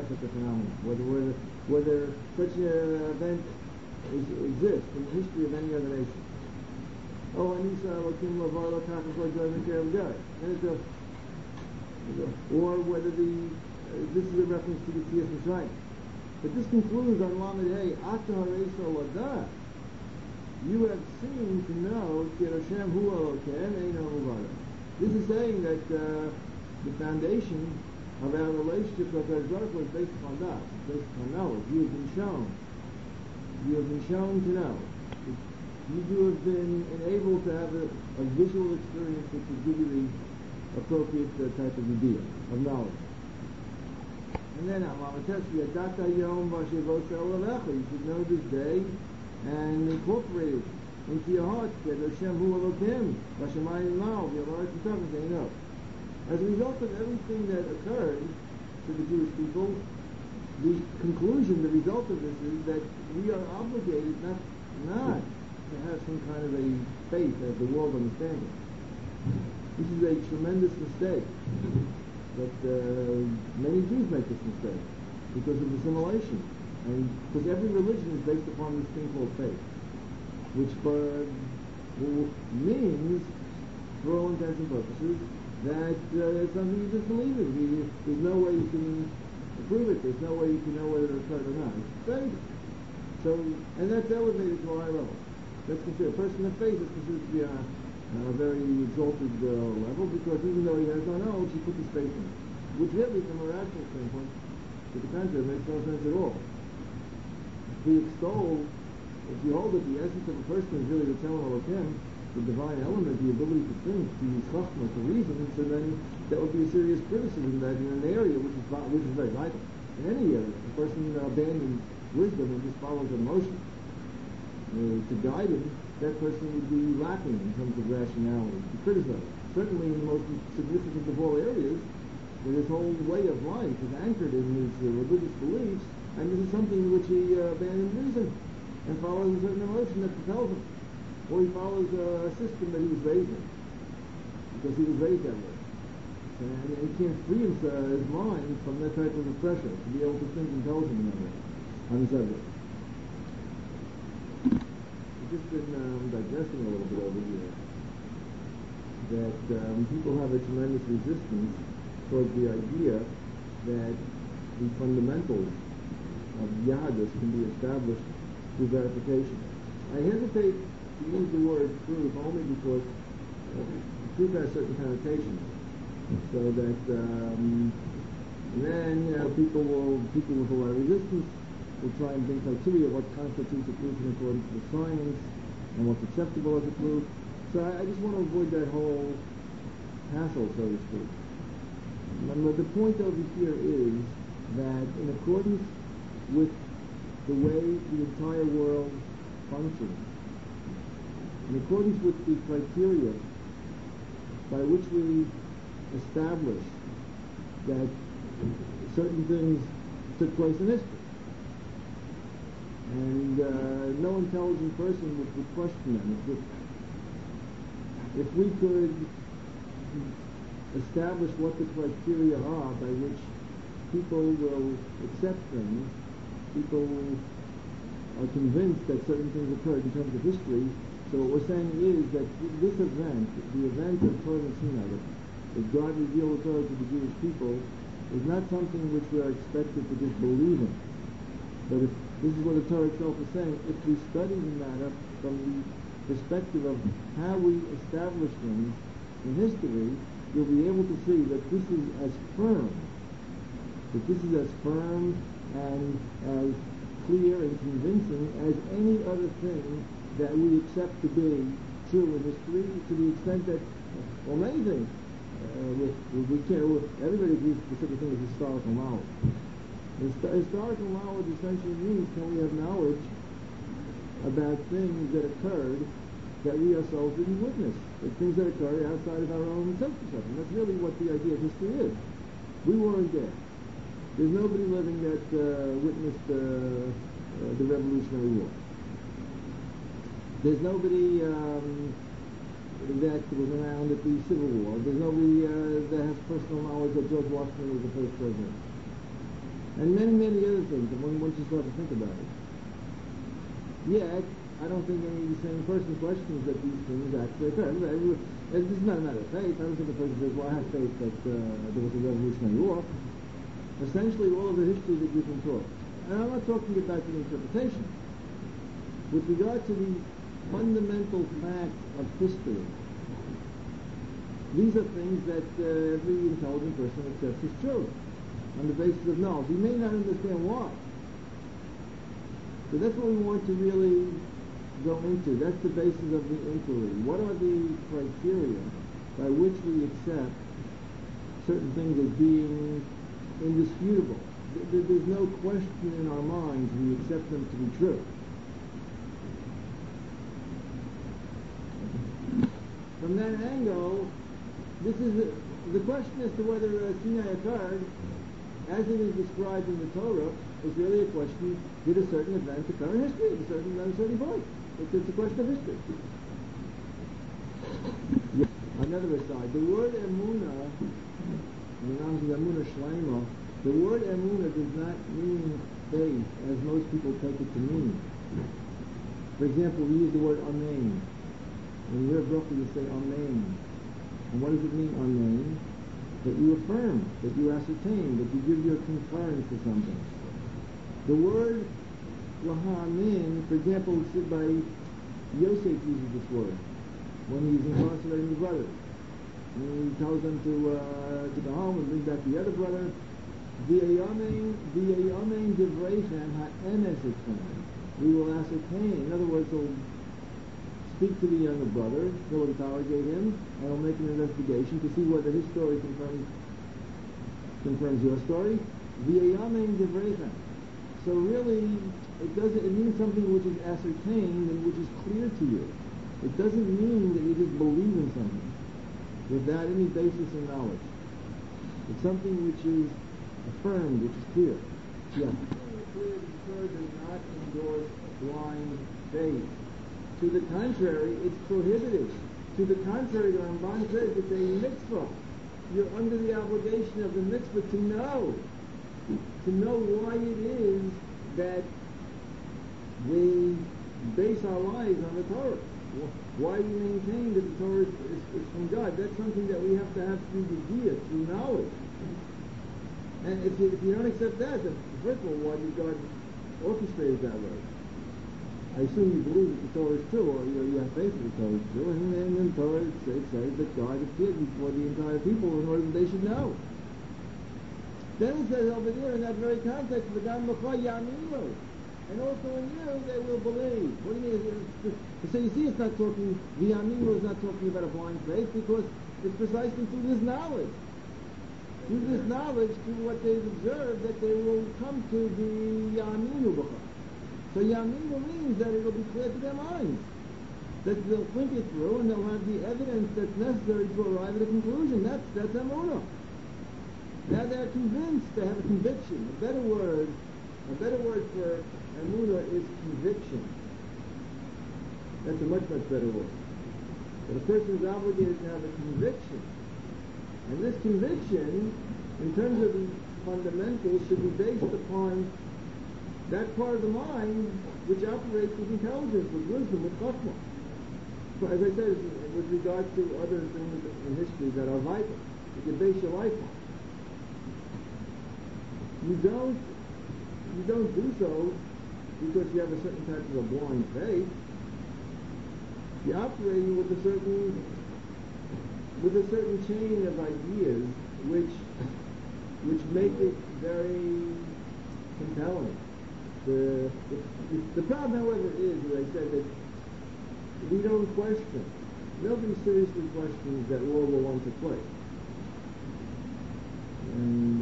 such a phenomenon, whether such an event exists in the history of any other nation. Oh, Anisa Elokim Lavar Lakach Lavar Mikhail Gary. Or whether this is a reference to the Tzias Mitzrayim. But this concludes on Lamed Hey, Ata Hareisa Lada. You have seen to know Ki Hashem Hu Elokem Eino Uvara. This is saying that the foundation of our relationship with our Baruch was based upon that, based upon knowledge. You have been shown. You have been shown to know. You have been enabled to have a visual experience which will give you the appropriate type of idea, of knowledge. And then, you should know this day and incorporate it into your heart. As a result of everything that occurred to the Jewish people, the conclusion, the result of this is that we are obligated not to have some kind of a faith as the world understands it. This is a tremendous mistake. That many Jews make this mistake because of assimilation, and because every religion is based upon this thing called faith, which means, for all intents and purposes, that it's something you just believe in. There's no way you can prove it. There's no way you can know whether it occurred or not. It's faith. So, and that's elevated to a high level. That's considered a person of faith is considered to be on a very exalted level, because even though he has no knowledge, he put his faith in it. Which really, from a rational standpoint, to the contrary, makes no sense at all. If you hold that the essence of a person is really the Tzelem Elokim, the divine element, the ability to think, to use chachma, to reason, so then that would be a serious criticism that in an area which is very vital. In any area, a person abandons wisdom and just follows emotion to guide him, that person would be lacking in terms of rationality, to criticize. Certainly in the most significant of all areas, where his whole way of life is anchored in his religious beliefs, and this is something in which he abandons reason and follows a certain emotion that propels him. Or he follows a system that he was raised in, because he was raised that way. And he can't free his mind from that type of a pressure to be able to think intelligently in that way on the subject. Just been digressing a little bit over here, that people have a tremendous resistance towards the idea that the fundamentals of Yahadus can be established through verification. I hesitate to use the word proof only because proof has certain connotations, so that then people with a lot of resistance will try and bring criteria what constitutes a proof in accordance with science and what's acceptable as a proof. So I just want to avoid that whole hassle, so to speak. But the point over here is that in accordance with the way the entire world functions, in accordance with the criteria by which we establish that certain things took place in history, and no intelligent person would question them. If we could establish what the criteria are by which people will accept things, people are convinced that certain things occurred in terms of history, so what we're saying is that this event, the event of Torah Sinai, that God revealed the Torah to the Jewish people, is not something which we are expected to just believe in. But if this is what the Torah itself is saying, if we study the matter from the perspective of how we establish things in history, you'll be able to see that this is as firm and as clear and convincing as any other thing that we accept to be true in history, to the extent that, well, many things, we can't, everybody agrees that such a thing as historical knowledge. Historical knowledge essentially means can we have knowledge about things that occurred that we ourselves didn't witness, things that occurred outside of our own sense perception. That's really what the idea of history is. We weren't there. There's nobody living that witnessed the Revolutionary War. There's nobody that was around at the Civil War. There's nobody that has personal knowledge that George Washington was the first president. and many, many other things, once you start to think about it. Yet, I don't think any sane person questions that these things actually occur. This is not a matter of faith. I don't think a person says, well, I have faith that there was a revolutionary war. Essentially, all of the history that you've been taught. And I'm not talking about the interpretation. With regard to the fundamental facts of history, these are things that every intelligent person accepts as true on the basis of knowledge. He may not understand why. So that's what we want to really go into. That's the basis of the inquiry. What are the criteria by which we accept certain things as being indisputable? There's no question in our minds. We accept them to be true. From that angle, this is the question as to whether Sinai occurred, as it is described in the Torah, is really a question: did a certain event occur in history at a certain point? It's a question of history. Another aside: the word emunah, the word emunah does not mean faith, as most people take it to mean. For example, we use the word amen. When you hear bracha, you say amen. And what does it mean, amen? That you affirm, that you ascertain, that you give your concurrence to something. The word lahamin, for example, by Yosef uses this word when he's incarcerating his brothers. And he tells them to go home and bring back the other brother. V'yayamein devreichem ha'emes etchem. We will ascertain. In other words, he'll speak to the younger brother, he'll interrogate him, and he'll make an investigation to see whether his story confirms your story. V'yayamein devreichem. So really, it means something which is ascertained and which is clear to you. It doesn't mean that you just believe in something without any basis in knowledge. It's something which is affirmed, which is clear. Yeah. Clear, the Torah does not endorse blind faith. To the contrary, it's prohibited. To the contrary, the Ramban says it's a mitzvah. You're under the obligation of the mitzvah to know why it is that we base our lives on the Torah. Why we maintain that the Torah is from God. That's something that we have to have through the Diya, through knowledge. And if you don't accept that, then first of all, why did God orchestrate it that way? I assume you believe that the Torah is true, or you have faith that the Torah is true, and then in the Torah it says that God appeared before the entire people in order that they should know. Then it says over there in that very context, V'gam b'cha ya'aminu, and also in you they will believe. What do you mean? So you see, it's not talking. V'ya'aminu is not talking about a blind faith, because it's precisely through this knowledge. Through this knowledge, through what they've observed, that they will come to the ya'aminu b'cha. So ya'aminu means that it will be clear to their minds, that they'll think it through and they'll have the evidence that's necessary to arrive at a conclusion. That's emunah. Now they're convinced, they have a conviction. A better word for emunah is conviction. That's a much, much better word. But a person is obligated to have a conviction. And this conviction, in terms of the fundamentals, should be based upon that part of the mind which operates with intelligence, with wisdom, with chokmah. So as I said, with regard to other things in history that are vital, you can base your life on. You don't do so because you have a certain type of a blind faith. You're operating with a certain chain of ideas which make it very compelling. The problem, however, is, as I said, that we don't question. Nobody seriously questions that World War I took place. And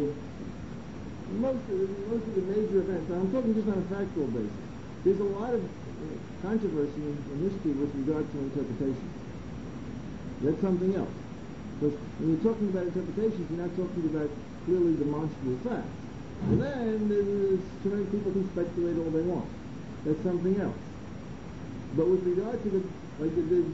most of the major events, I'm talking just on a factual basis, there's a lot of controversy in history with regard to interpretation. That's something else. Because when you're talking about interpretations, you're not talking about clearly demonstrable facts. And then there's too many people who speculate all they want. That's something else. But with regard to there's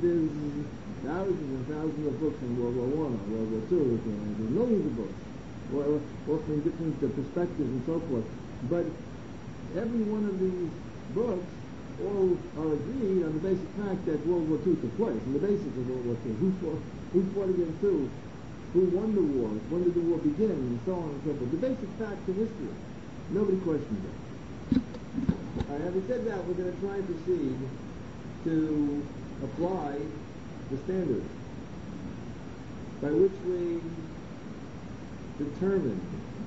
thousands and thousands of books on World War I, World War II, there's millions of books. or offering different perspectives and so forth. But every one of these books all are agreed on the basic fact that World War II took place, and the basics of World War II. Who fought against who? Who won the war? When did the war begin? And so on and so forth. The basic facts of history. Nobody questions it. Having said that, we're going to try and proceed to apply the standards by which we determine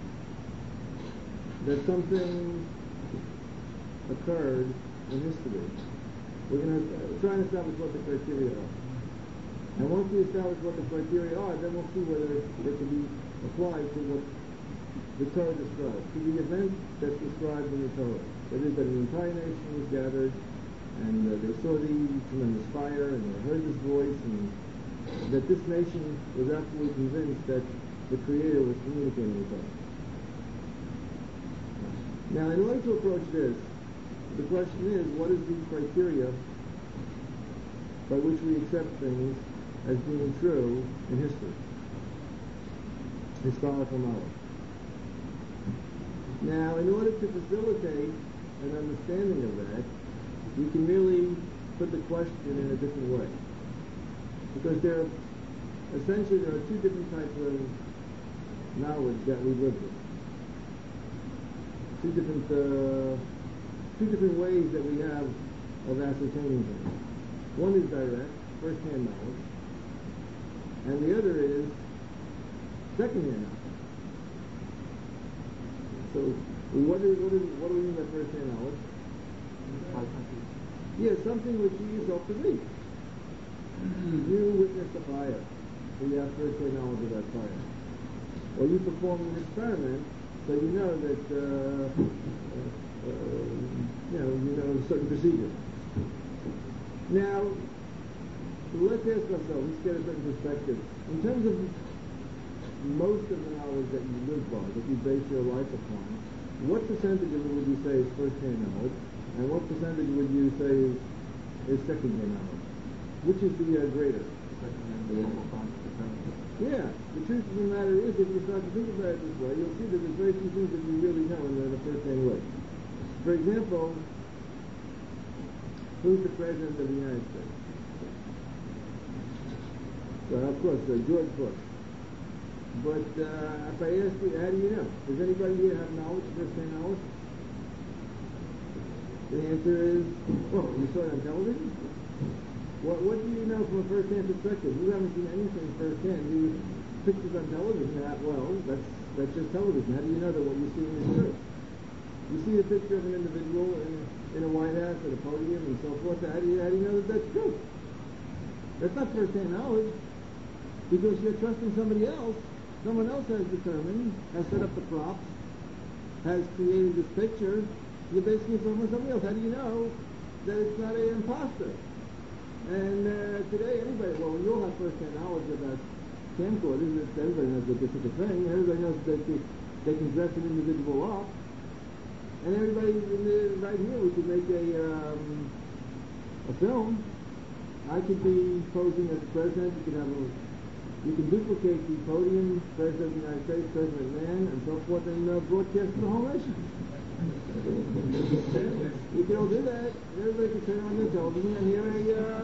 that something occurred in history. We're going to try and establish what the criteria are. And once we establish what the criteria are, then we'll see whether they can be applied to what the Torah describes, to the event that's described in the Torah. That is, that an entire nation was gathered, and they saw the tremendous fire, and they heard his voice, and that this nation was absolutely convinced that the Creator was communicating with them. Now, in order to approach this, the question is, what is the criteria by which we accept things as being true in history? Historical knowledge. Now, in order to facilitate an understanding of that, we can really put the question in a different way. Because there are two different types of knowledge that we live with. Two different ways that we have of ascertaining things. One is direct, first-hand knowledge, and the other is second-hand knowledge. So, what do we mean by first-hand knowledge? Yes, something which you yourself could read. You witnessed a fire, so you have first-hand knowledge of that fire. Or you perform an experiment, so you know that you know certain procedure. Now, let's ask ourselves, let's get a certain perspective. In terms of most of the knowledge that you live by, that you base your life upon, what percentage of it would you say is first-hand knowledge, and what percentage would you say is second-hand knowledge? Which is the greater? Yeah, the truth of the matter is, if you start to think about it this way, you'll see that there's very few things that you really know in the first-hand way. For example, who's the President of the United States? Well, of course, George Bush. But if I ask you, how do you know? Does anybody here have knowledge, first-hand knowledge? The answer is, well, you saw it on television? What do you know from a first-hand perspective? You haven't seen anything first-hand. You pictures on television, that's just television. How do you know that what you're seeing is true? You see a picture of an individual in a White House at a podium and so forth. How do you know that that's true? That's not first-hand knowledge, because you're trusting somebody else. Someone else has determined, has set up the props, has created this picture. You're basically from somebody else. How do you know that it's not an imposter? And today, we all have first-hand knowledge about camcorders. Everybody knows that this is a thing. Everybody knows that they can dress an individual up. And everybody, right here, we could make a film. I could be posing as the president. You can duplicate the podium, President of the United States, President Man, and so forth, and broadcast to the whole nation. You can all do that. Everybody can turn on their television and hear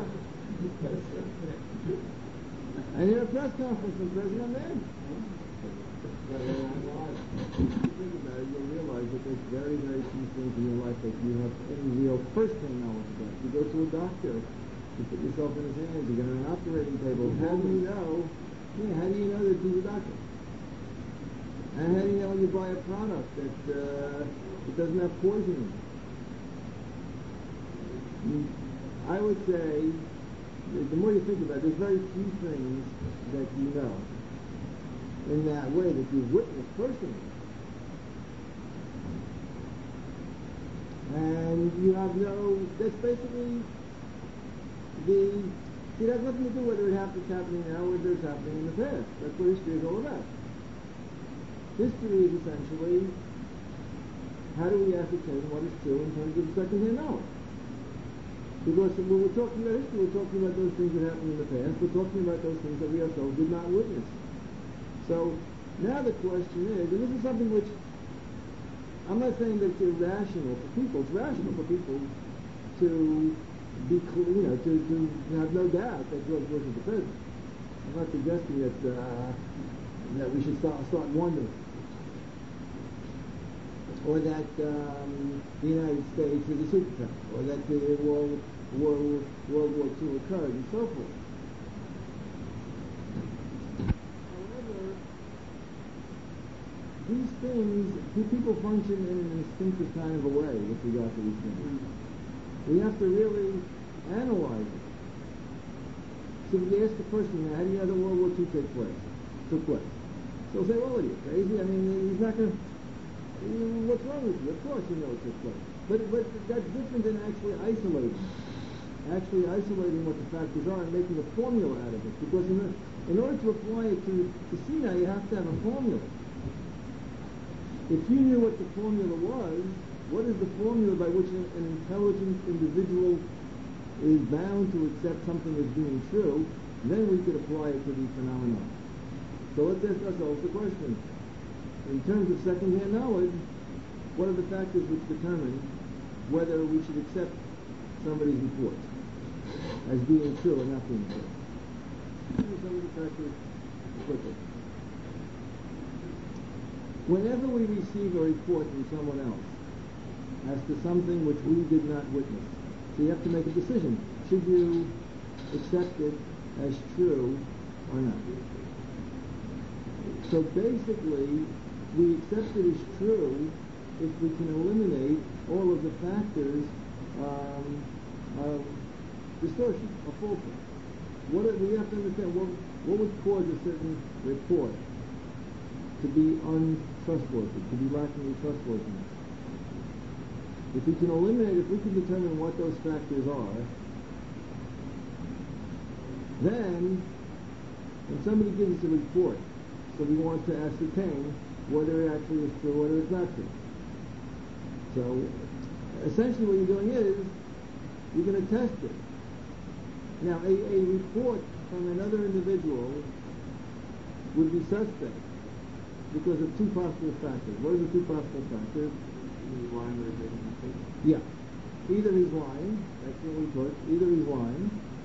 a press conference from President Man. If you think about it, you'll realize that there's very, very few things in your life that you have any real first-hand knowledge about. You go to a doctor, you put yourself in his hands, you get on an operating table. How do you know? Yeah, how do you know that he's a doctor? And how do you know when you buy a product that it doesn't have poison in it? I would say, the more you think about it, there's very few things that you know in that way that you've witnessed personally. And you have that's basically it has nothing to do whether it's happening now or whether it's happening in the past. That's what history is all about. History is essentially, how do we ascertain what is true in terms of second-hand knowledge? Because when we're talking about history, we're talking about those things that happened in the past. We're talking about those things that we ourselves did not witness. So Now the question is, and this is something which I'm not saying that it's irrational for people. It's rational for people to be, to have no doubt that George Bush is the president. I'm not suggesting that we should start wondering, or that the United States is a superpower, or that World War II occurred, and so forth. However, these things, people function in an instinctive kind of a way with regard to these things. We have to really analyze it. So if you ask the person, how do you know that World War II took place? So say, well, are you crazy? I mean, he's not going to, what's wrong with you? Of course you know it took place. But that's different than actually isolating what the factors are and making a formula out of it. Because in order to apply it to see now, you have to have a formula. If you knew what the formula was, what is the formula by which an intelligent individual is bound to accept something as being true, then we could apply it to the phenomenon. So let's ask ourselves the question. In terms of second-hand knowledge, what are the factors which determine whether we should accept somebody's report as being true or not being true? Some of the factors quickly. Whenever we receive a report from someone else as to something which we did not witness, so you have to make a decision. Should you accept it as true or not? So basically, we accept it as true if we can eliminate all of the factors of distortion, of falsehood. We have to understand what would cause a certain report to be untrustworthy, to be lacking in trustworthiness. If we can determine what those factors are, then when somebody gives us a report, so we want to ascertain whether it actually is true or whether it's not true. So essentially what you're doing is you're going to test it. Now a report from another individual would be suspect because of two possible factors. What are the two possible factors? He's lying or he's making a mistake? Yeah. Either he's lying, that's what we put, either he's lying,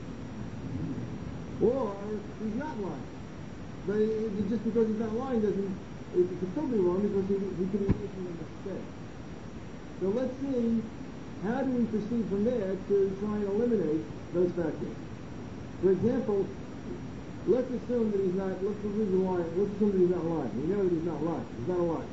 or he's not lying. But just because he's not lying it could still be wrong because he could be making a mistake. So let's see, how do we proceed from there to try and eliminate those factors? For example, let's assume that he's not lying. We know that he's not lying. He's not a liar.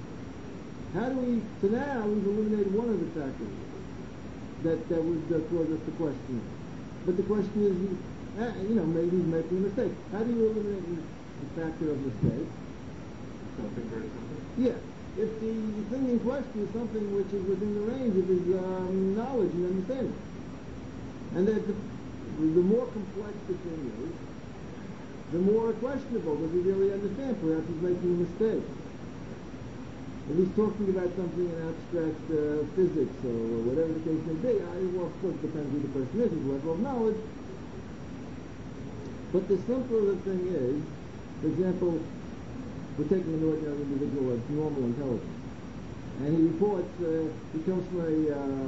So now we've eliminated one of the factors that would cause us to question it. But the question is, maybe he's making a mistake. How do you eliminate the factor of mistake? Something very simple. Yeah. If the thing in question is something which is within the range of his knowledge and understanding. And that the more complex the thing is, the more questionable does he really understand. Perhaps he's making a mistake. If he's talking about something in abstract physics or whatever the case may be, of course it depends who the person is, his level of knowledge. But the simpler the thing is, for example, we're taking an ordinary individual of normal intelligence, and he reports, he comes from a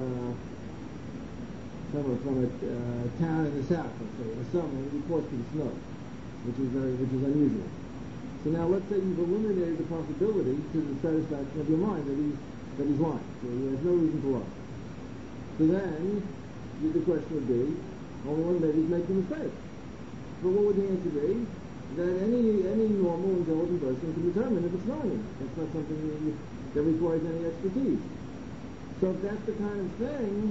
town in the south, let's say, in the summer, and he reports to the snow, which is unusual. So now let's say you've eliminated the possibility to the satisfaction of your mind that he's lying, so he has no reason to lie. So then, the question would be, well, maybe he's making a mistake. But what would the answer be? That any normal, intelligent person can determine if it's lying. That's not something that requires any expertise. So if that's the kind of thing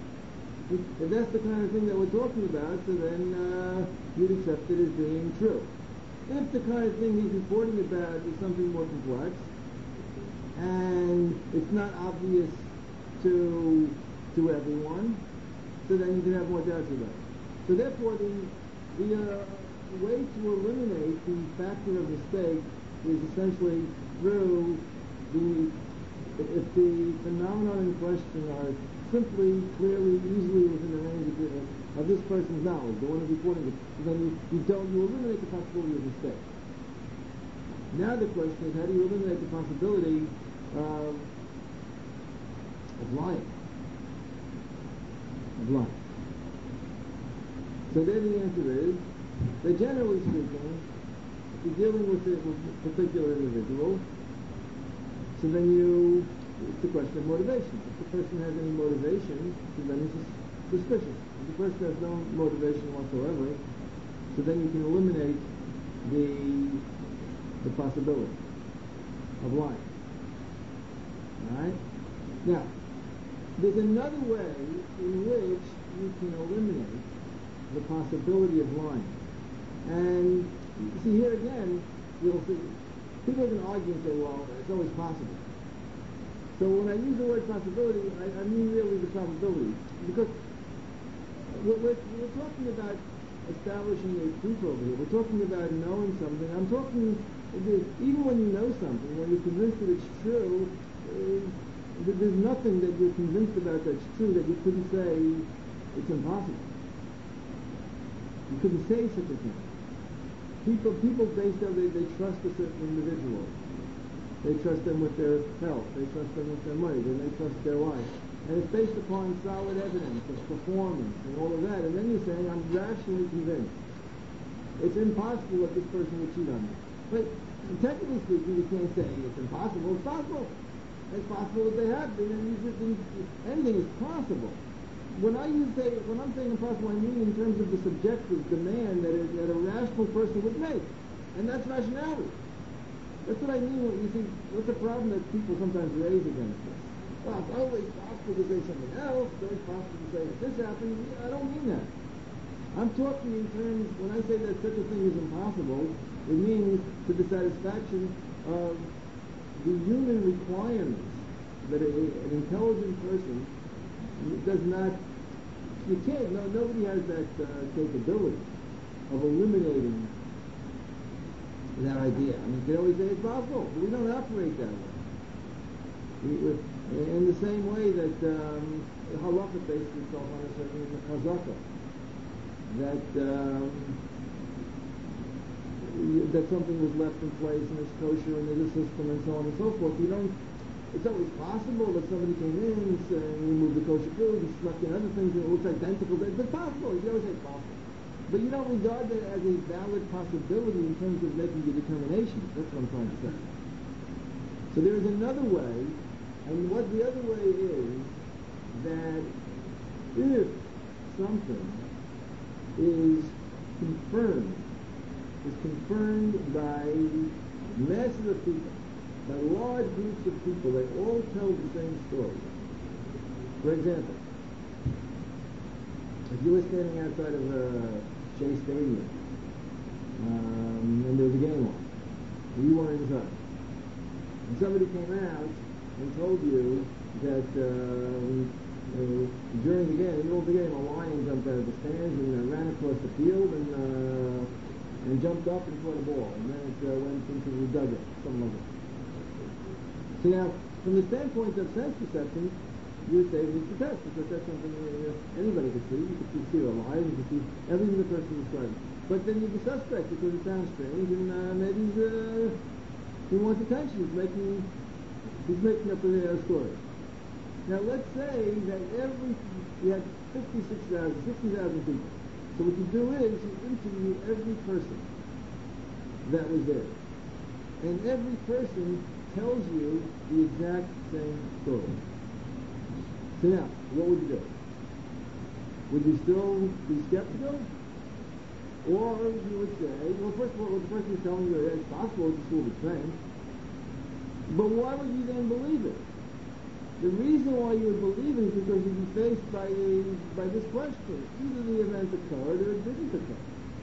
that we're talking about, so then you'd accept it as being true. If the kind of thing he's reporting about is something more complex, and it's not obvious to everyone, so then you can have more doubts about it. So therefore, the way to eliminate the factor of mistake is essentially through if the phenomenon in question are simply, clearly, easily within the range of this person's knowledge, the one who's reporting it, then you eliminate the possibility of mistake. Now the question is, how do you eliminate the possibility of lying? Of lying. So then the answer is that generally speaking, if you're dealing with a particular individual, so then it's a question of motivation. If the person has any motivation, so then it's suspicious. If the person has no motivation whatsoever, so then you can eliminate the possibility of lying. Alright? Now, there's another way in which you can eliminate the possibility of lying. And you see here again, you'll see people can argue and say, well, it's always possible. So when I use the word possibility, I mean really the probability. Because we're talking about establishing a truth over here. We're talking about knowing something. I'm talking, even when you know something, when you're convinced that it's true, there's nothing that you're convinced about that's true that you couldn't say it's impossible. You couldn't say such a thing. People based on they trust a certain individual. They trust them with their health. They trust them with their money. Then they trust their life. And it's based upon solid evidence of performance and all of that. And then you're saying, I'm rationally convinced. It's impossible that this person would cheat on me. But technically speaking, you can't say it's impossible. It's possible. It's possible that they have been, and anything is possible. When I'm saying impossible, I mean in terms of the subjective demand that a rational person would make. And that's rationality. That's what I mean when you see, what's the problem that people sometimes raise against this? Well, it's always possible to say something else, it's always possible to say that this happened. I don't mean that. I'm talking in terms, when I say that such a thing is impossible, it means to the satisfaction of the human requirements that an intelligent person does not, you can't, nobody has that capability of eliminating that idea. I mean, you can always say it's possible, but we don't operate that way. In the same way that halakha bases itself on a certain chazaka, that something was left in place and it's kosher and there's a system and so on and so forth. It's always possible that somebody came in and removed the kosher food and snuck in other things and it looks identical. It's possible. You can always say it's possible. But you don't regard that as a valid possibility in terms of making the determination. That's what I'm trying to say. So there is another way, and what the other way is that if something is confirmed by masses of people, by large groups of people, they all tell the same story. For example, if you were standing outside of Shea Stadium, and there was a game on, and you weren't inside, and somebody came out and told you that during the game, in the middle of the game, a lion jumped out of the stands and ran across the field and jumped up and caught a ball, and then it went into the dugout, something like that. So now, from the standpoint of sense perception, you would say it's a test, because that's something anybody could see. You could see a lion, you could see everything the person described. But then you'd be suspect because it sounds strange, and maybe he wants attention. He's making up a story. Now let's say that you had 60,000 people. So what you do is you interview every person that was there. And every person tells you the exact same story. So now, what would you do? Would you still be skeptical? Or you would say, well, first of all, the person is telling you that it's possible it's a school of thing. But why would you then believe it? The reason why you would believe it is because you'd be faced by this question. Either the event occurred or it didn't occur.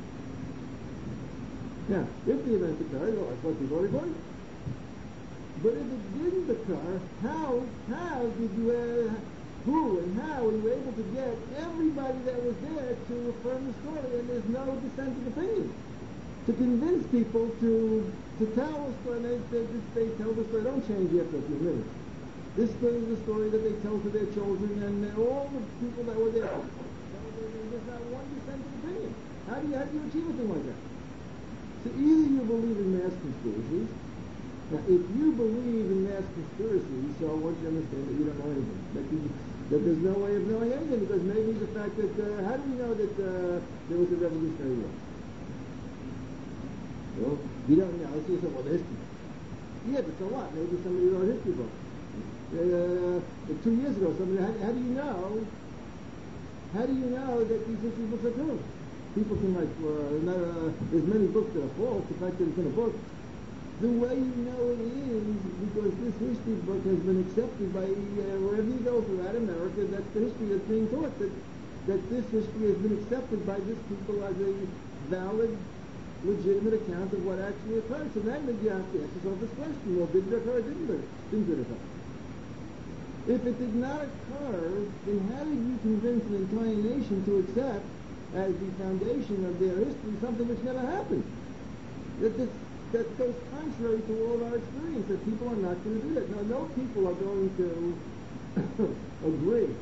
Now, if the event occurred, well, that's what you've already believed. But if it didn't occur, how did you, who and how were you able to get everybody that was there to affirm the story, and there's no dissenting opinion? To convince people to tell a story, they tell the story, don't change after a few minutes. This story is the story that they tell to their children and all the people that were there. There's not one dissenting opinion. How do you achieve a thing like that? So So either you believe in mass conspiracies. Now, if you believe in mass conspiracies, so I want you to understand that you don't know anything. That there's no way of knowing anything, because maybe the fact that, how do we know that there was a Revolutionary War? Well, you don't know. Let's see some other history. Yeah, but so what? Maybe somebody wrote a history book. 2 years ago, somebody, how do you know? How do you know that these history books are true? People can write, there's many books that are false. The fact that it's in a book. The way you know it is because this history book has been accepted by wherever you go throughout America. That's the history that's being taught. That this history has been accepted by this people as a valid, legitimate account of what actually occurred. So then you have to ask yourself this question: well, did it occur or didn't it occur? If it did not occur, then how did you convince an entire nation to accept as the foundation of their history something which never happened? That goes contrary to all of our experience, that people are not going to do that. Now, no people are going to agree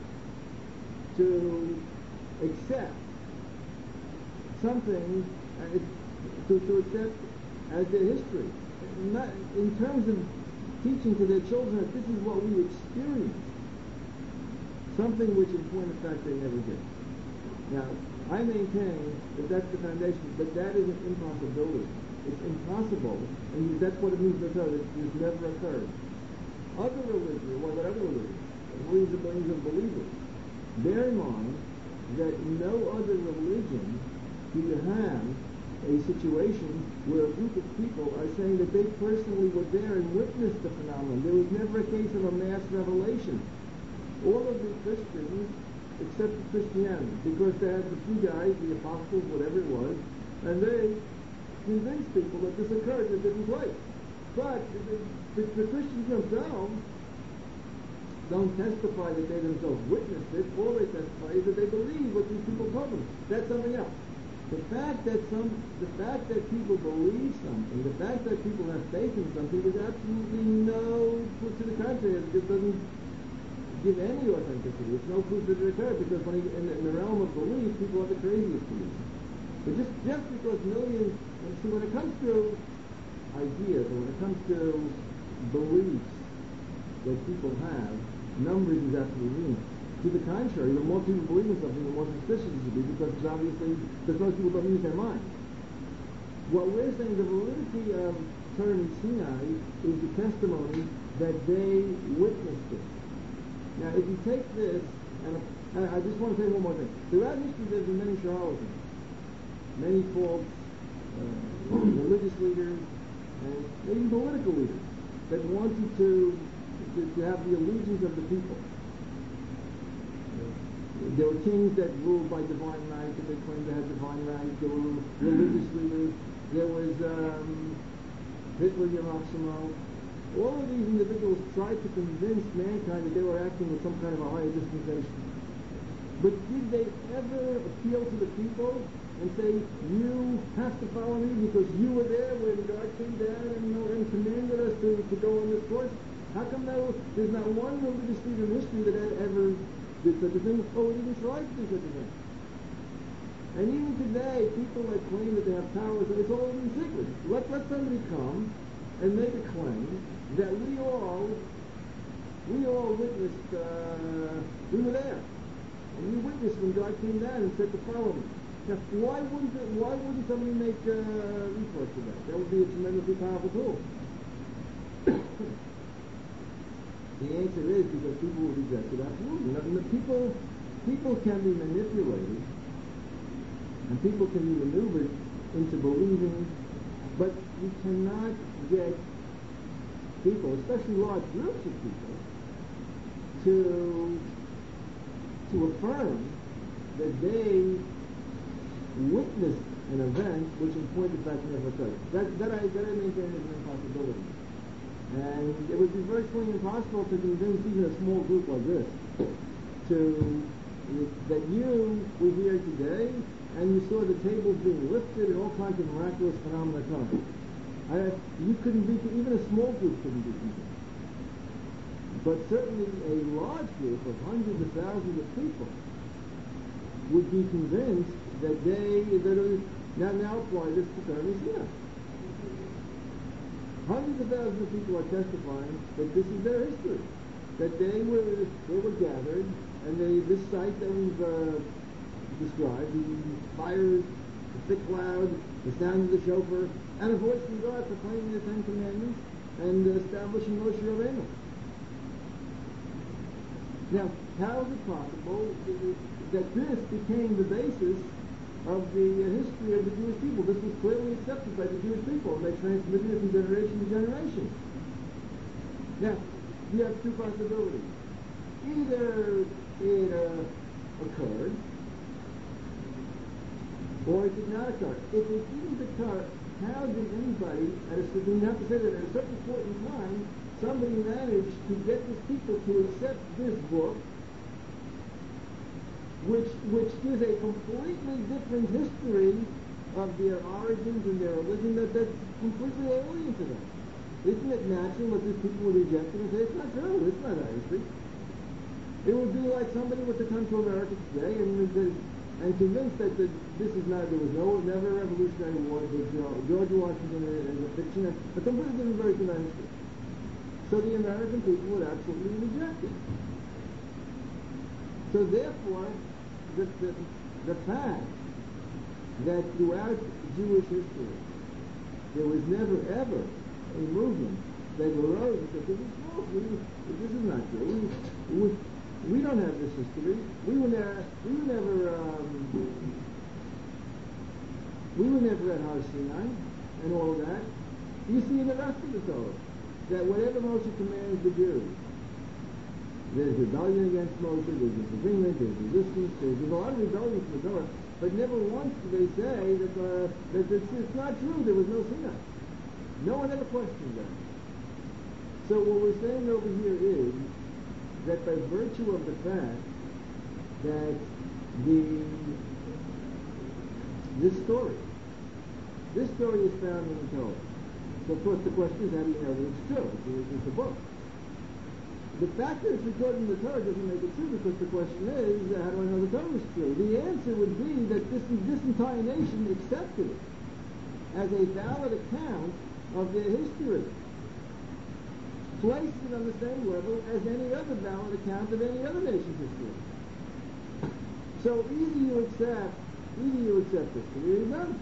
to accept something, to accept as their history. Not, in terms of teaching to their children that this is what we experienced, something which in point of fact they never did. Now, I maintain that that's the foundation, but that is an impossibility. It's impossible, and that's what it means to occur. It's never occurred. Other religions, what other religions? Millions and billions of believers. Bear in mind that no other religion do you have a situation where a group of people are saying that they personally were there and witnessed the phenomenon. There was never a case of a mass revelation. All of the Christians accepted Christianity because they had the three guys, the apostles, whatever it was, and they convinced people that this occurred in a different place. But the Christians themselves don't testify that they themselves witnessed it. All they testify is that they believe what these people told them. That's something else. The fact that people believe something, the fact that people have faith in something, is absolutely no proof to the contrary. It doesn't give any authenticity. It's no proof that it occurred, because in the realm of belief, people are the craziest beliefs. But just because millions, and see, when it comes to ideas, or when it comes to beliefs that people have, numbers is absolutely meaningless. To the contrary, the more people believe in something, the more suspicious it should be, because it's obviously, because most people don't use their mind. What we're saying, the validity of Torah Sinai is the testimony that they witnessed it. Now, if you take this, and I just want to say one more thing. Throughout history, there's been many charlatans, many false religious leaders, and even political leaders that wanted to have the allegiance of the people. There were kings that ruled by divine right, that they claimed to have divine right. There were religious leaders. There was Hitler, Yerushalayim. All of these individuals tried to convince mankind that they were acting with some kind of a higher dispensation. But did they ever appeal to the people and say, you have to follow me because you were there when God came down and commanded us to go on this course? How come there's not one religious leader in history that ever did such a thing, or even tried to do such a thing? And even today, people that claim that they have powers, and it's all in secret. Let somebody come and make a claim that we all witnessed, we were there, and we witnessed when God came down and said to follow me. Now, why wouldn't somebody make recourse to that? That would be a tremendously powerful tool. The answer is because people will reject it absolutely. And the people can be manipulated, and people can be maneuvered into believing, but you cannot get people, especially large groups of people, to affirm that they witnessed an event which in point of fact never occurred. That I maintain is an impossibility. And it would be virtually impossible to convince even a small group like this that you were here today and you saw the tables being lifted and all kinds of miraculous phenomena occurring. You couldn't be, even a small group couldn't be convinced. But certainly a large group of hundreds of thousands of people would be convinced that now apply this to Torah Sinai. Hundreds of thousands of people are testifying that this is their history, that they were gathered, and this sight that we've described, the fires, the thick cloud, the sound of the shofar, and a voice from God proclaiming the Ten Commandments and establishing Moshe Rabbeinu. Now, how is it possible that this became the basis of the history of the Jewish people? This was clearly accepted by the Jewish people, and they transmitted it from generation to generation. Now, you have two possibilities. Either it occurred, or it did not occur. If it didn't occur, how did anybody, you have to say that at a certain point in time, somebody managed to get these people to accept this book, which gives a completely different history of their origins and their religion that's completely alien to them. Isn't it natural that these people would reject it and say, it's not true, it's not our history? It would be like somebody were to come to America today and convinced that this is not, there was never a Revolutionary War, George Washington is a fiction, a completely different version of history. So the American people would absolutely reject it. So therefore, the fact that throughout Jewish history there was never ever a movement that arose and said, this is false, this is not true, we don't have this history, we were never at Har Sinai and all of that. You see in the rest of the Torah that whatever Moshe commands the Jews, there's rebellion against Moshe, there's disagreement, there's resistance, there's a lot of rebellion from the Torah, but never once do they say that it's not true, there was no Sinai. No one ever questioned that. So what we're saying over here is that by virtue of the fact that this story is found in the Torah. So of course the question is, how do you know that it's true? It's a book. The fact that it's recorded in the Torah doesn't make it true, because the question is, how do I know the Torah is true? The answer would be that this entire nation accepted it as a valid account of their history, placed it on the same level as any other valid account of any other nation's history. So either you accept history or you don't.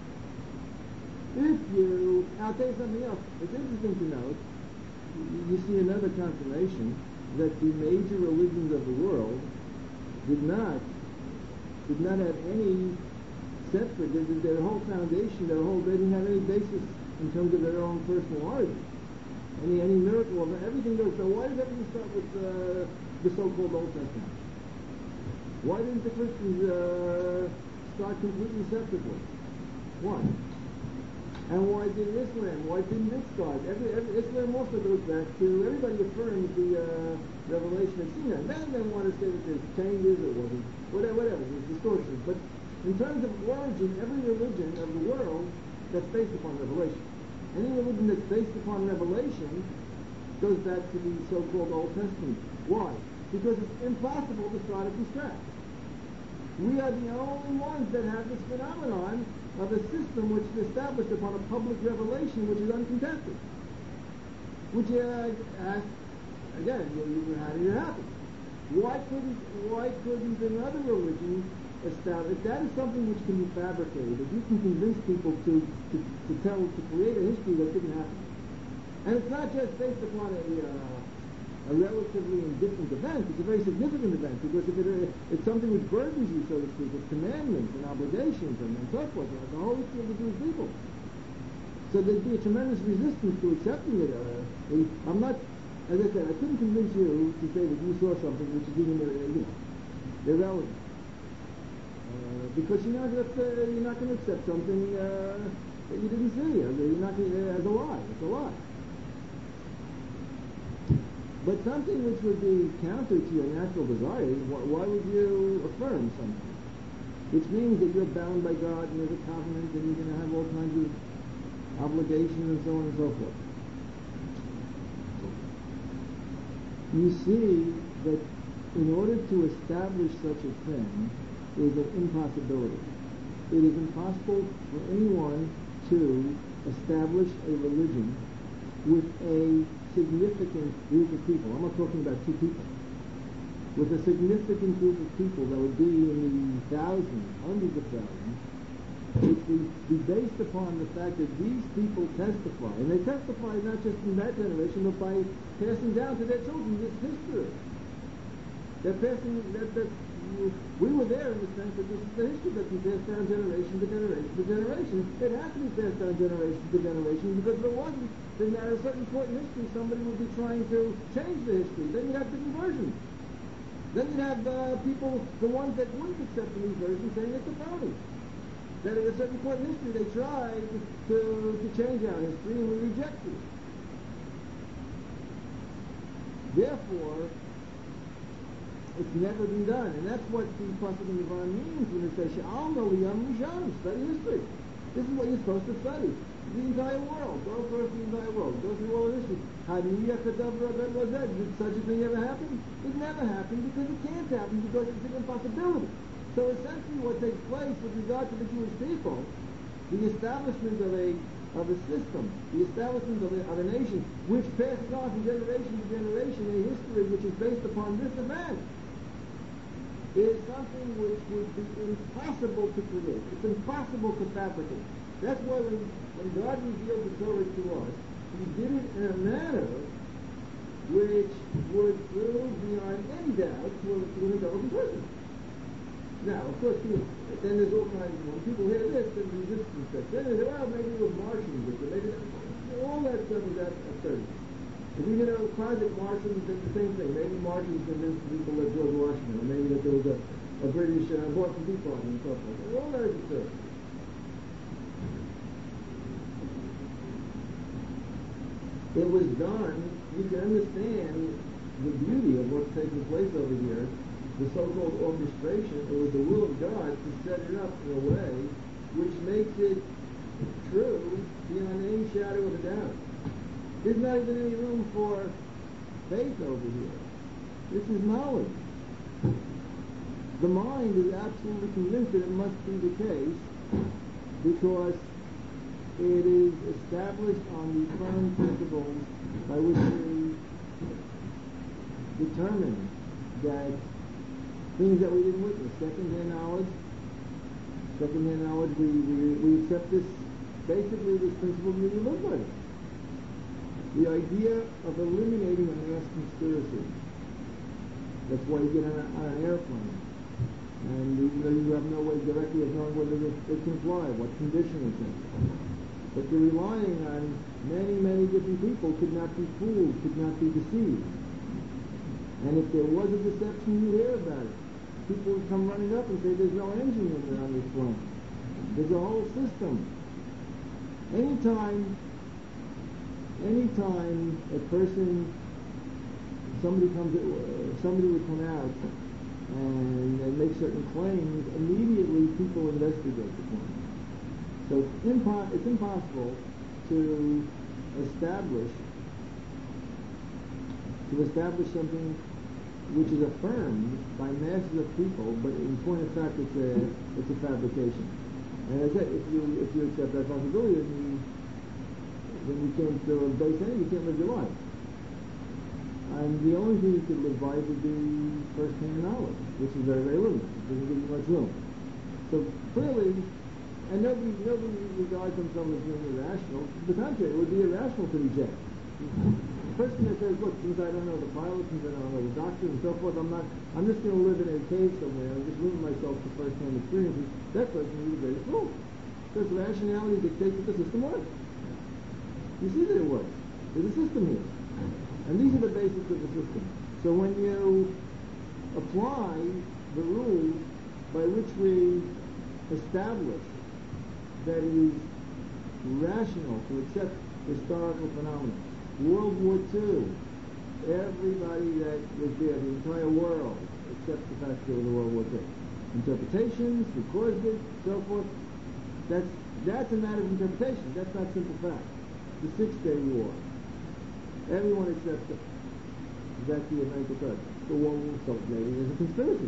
I'll tell you something else. It's interesting to note, you see another confirmation that the major religions of the world did not have any separate, their whole foundation, they didn't have any basis in terms of their own personal origin. Any miracle of everything goes. So why does everything start with the so-called Old Testament? Why didn't the Christians start completely separately? Why? And why did Islam? Why didn't it start? Islam also goes back to, everybody affirms the revelation of Sinai. Then they want to say that there's changes or whatever, there's distortions. But in terms of origin, every religion of the world that's based upon revelation. Any religion that's based upon revelation goes back to the so-called Old Testament. Why? Because it's impossible to start it from scratch. We are the only ones that have this phenomenon of a system which is established upon a public revelation which is uncontested. Which again, how did it happen? Why couldn't another religion establish? If that is something which can be fabricated, if you can convince people to create a history that didn't happen, and it's not just based upon a relatively indifferent event, it's a very significant event, because if it's something which burdens you, so to speak, with commandments and obligations and so forth, like the whole history of the Jewish people. So there'd be a tremendous resistance to accepting it. I'm not, as I said, I couldn't convince you to say that you saw something which is even irrelevant. Because you're not going to accept something that you didn't see. You're not as a lie. It's a lie. But something which would be counter to your natural desires, why would you affirm something? Which means that you're bound by God and there's a covenant and you're going to have all kinds of obligations and so on and so forth. You see that in order to establish such a thing is an impossibility. It is impossible for anyone to establish a religion with a significant group of people. I'm not talking about two people. With a significant group of people that would be in the thousands, hundreds of thousands, which would be based upon the fact that these people testify, and they testify not just in that generation, but by passing down to their children this history. They're passing that we were there in the sense that this is the history that's been passed down generation to generation to generation. It has to be passed down generation to generation, because if it wasn't, then at a certain point in history somebody would be trying to change the history. Then you'd have different versions. Then you'd have people, the ones that wouldn't accept the new version, saying it's a phony. That at a certain point in history they tried to change our history and we rejected it. Therefore, it's never been done. And that's what the Pasuk in Yevon means when it says, She'al Yom Rishon, study history. This is what you're supposed to study. The entire world. Go first the entire world. Go through all of history. Did such a thing ever happen? It never happened because it can't happen, because it's an impossibility. So essentially what takes place with regard to the Jewish people, the establishment of a system, the establishment of a nation, which passes on from generation to generation a history which is based upon this event, is something which would be impossible to create. It's impossible to fabricate. That's why when God revealed the Torah to us, He did it in a manner which would prove beyond any doubt to an intelligent person. Now, of course, then there's all kinds of, when people hear this, there's resistance. Then they say, well, maybe it was Martians, or maybe all that stuff is absurd. If you get a Project Martians, it's the same thing. Maybe Martians convinced people that George Washington, or maybe that there was a British Boston Tea Party and so forth. All that is absurd. It was done, you can understand the beauty of what's taking place over here. The so-called orchestration, it was the will of God to set it up in a way which makes it true beyond any shadow of a doubt. There's not even any room for faith over here. This is knowledge. The mind is absolutely convinced that it must be the case because it is established on the firm principles by which we determine that things that we didn't witness, second-hand knowledge, we accept this, basically this principle we live by. The idea of eliminating a mass conspiracy. That's why you get on an airplane. And you have no way directly of knowing whether it can fly, what condition it's in. But you're relying on many, many different people, could not be fooled, could not be deceived. And if there was a deception, you hear about it. People would come running up and say, there's no engine on this plane. There's a whole system. Anytime a person, somebody would come out and make certain claims, immediately people investigate the claim. So it's impossible to establish something which is affirmed by masses of people, but in point of fact it's a fabrication. And as I said, if you accept that possibility, then you can't base anything, you can't live your life. And the only thing you could live by would be first-hand knowledge, which is very, very limited. It doesn't give you much room. So clearly, and nobody regards themselves as being irrational. To the contrary, it would be irrational to reject. The person that says, look, since I don't know the pilots, since I don't know the doctor and so forth, I'm just going to live in a cave somewhere and just limit myself to first-hand experiences, that person is a great fool. Because rationality dictates that the system works. You see that it works. There's a system here. And these are the basics of the system. So when you apply the rules by which we establish that it is rational to accept historical phenomena, World War II, everybody that was there, the entire world, accepts the fact that there was a World War II. Interpretations, who caused it, so forth, that's a matter of interpretation. That's not simple fact. The Six-Day War, everyone accepts it. That's the event that occurred. The war was maybe there's a conspiracy.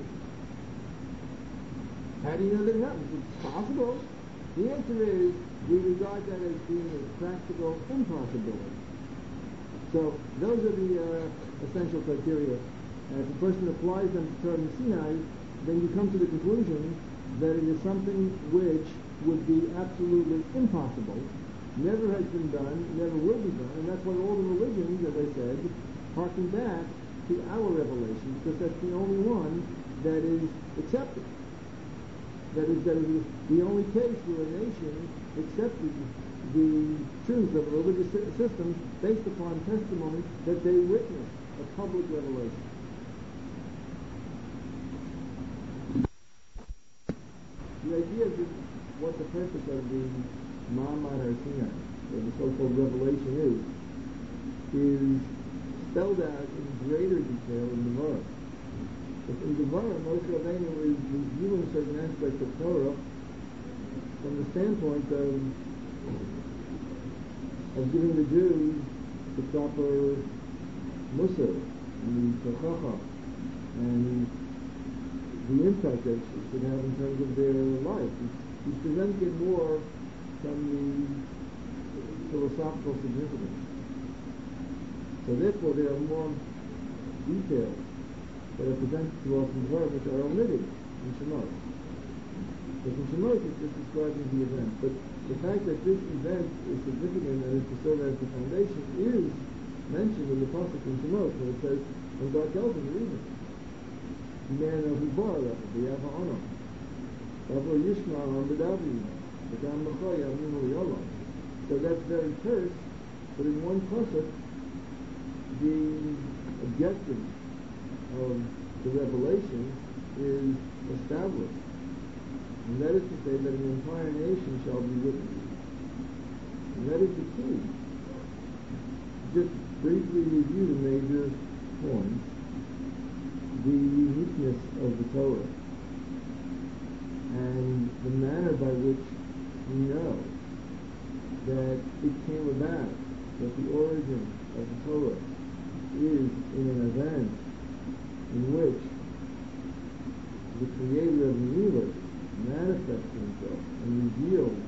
How do you know that it happened? It's possible. The answer is we regard that as being a practical impossibility. So those are the essential criteria. And if a person applies them to Torah Sinai, then you come to the conclusion that it is something which would be absolutely impossible, never has been done, never will be done, and that's why all the religions, as I said, harken back to our revelation, because that's the only one that is accepted. That is the only case where a nation accepted the truth of a religious system based upon testimony that they witnessed a public revelation. The idea of what the purpose of the Ma'amad Har Sinai, or the so-called revelation is spelled out in greater detail in the Devarim. But in the Devarim, Moshe Rabbeinu is reviewing certain aspects of Torah from the standpoint of giving the Jews the proper mussar, the tochacha, and the impact that it should have in terms of their life. He's presenting it more from the philosophical significance. So therefore there are more details that are presented to us in Torah which are omitted in Shemot. Because in Shemot it's just describing the event. But the fact that this event is significant and is to serve as the foundation is mentioned in the Pasuk in Shemot, where it says, and God tells him the reason. Man of Hubara, the Ava'ana. Babo Yishma on the Davi, the Gam Machoy, Aminu Yola. So that's very terse, but in one Pasuk, the objective of the revelation is established. And that is to say that an entire nation shall be witnesses. And that is the key. Just briefly review the major points. The uniqueness of the Torah and the manner by which we know that it came about, that the origin of the Torah is in an event in which the Creator of the universe manifests himself and reveals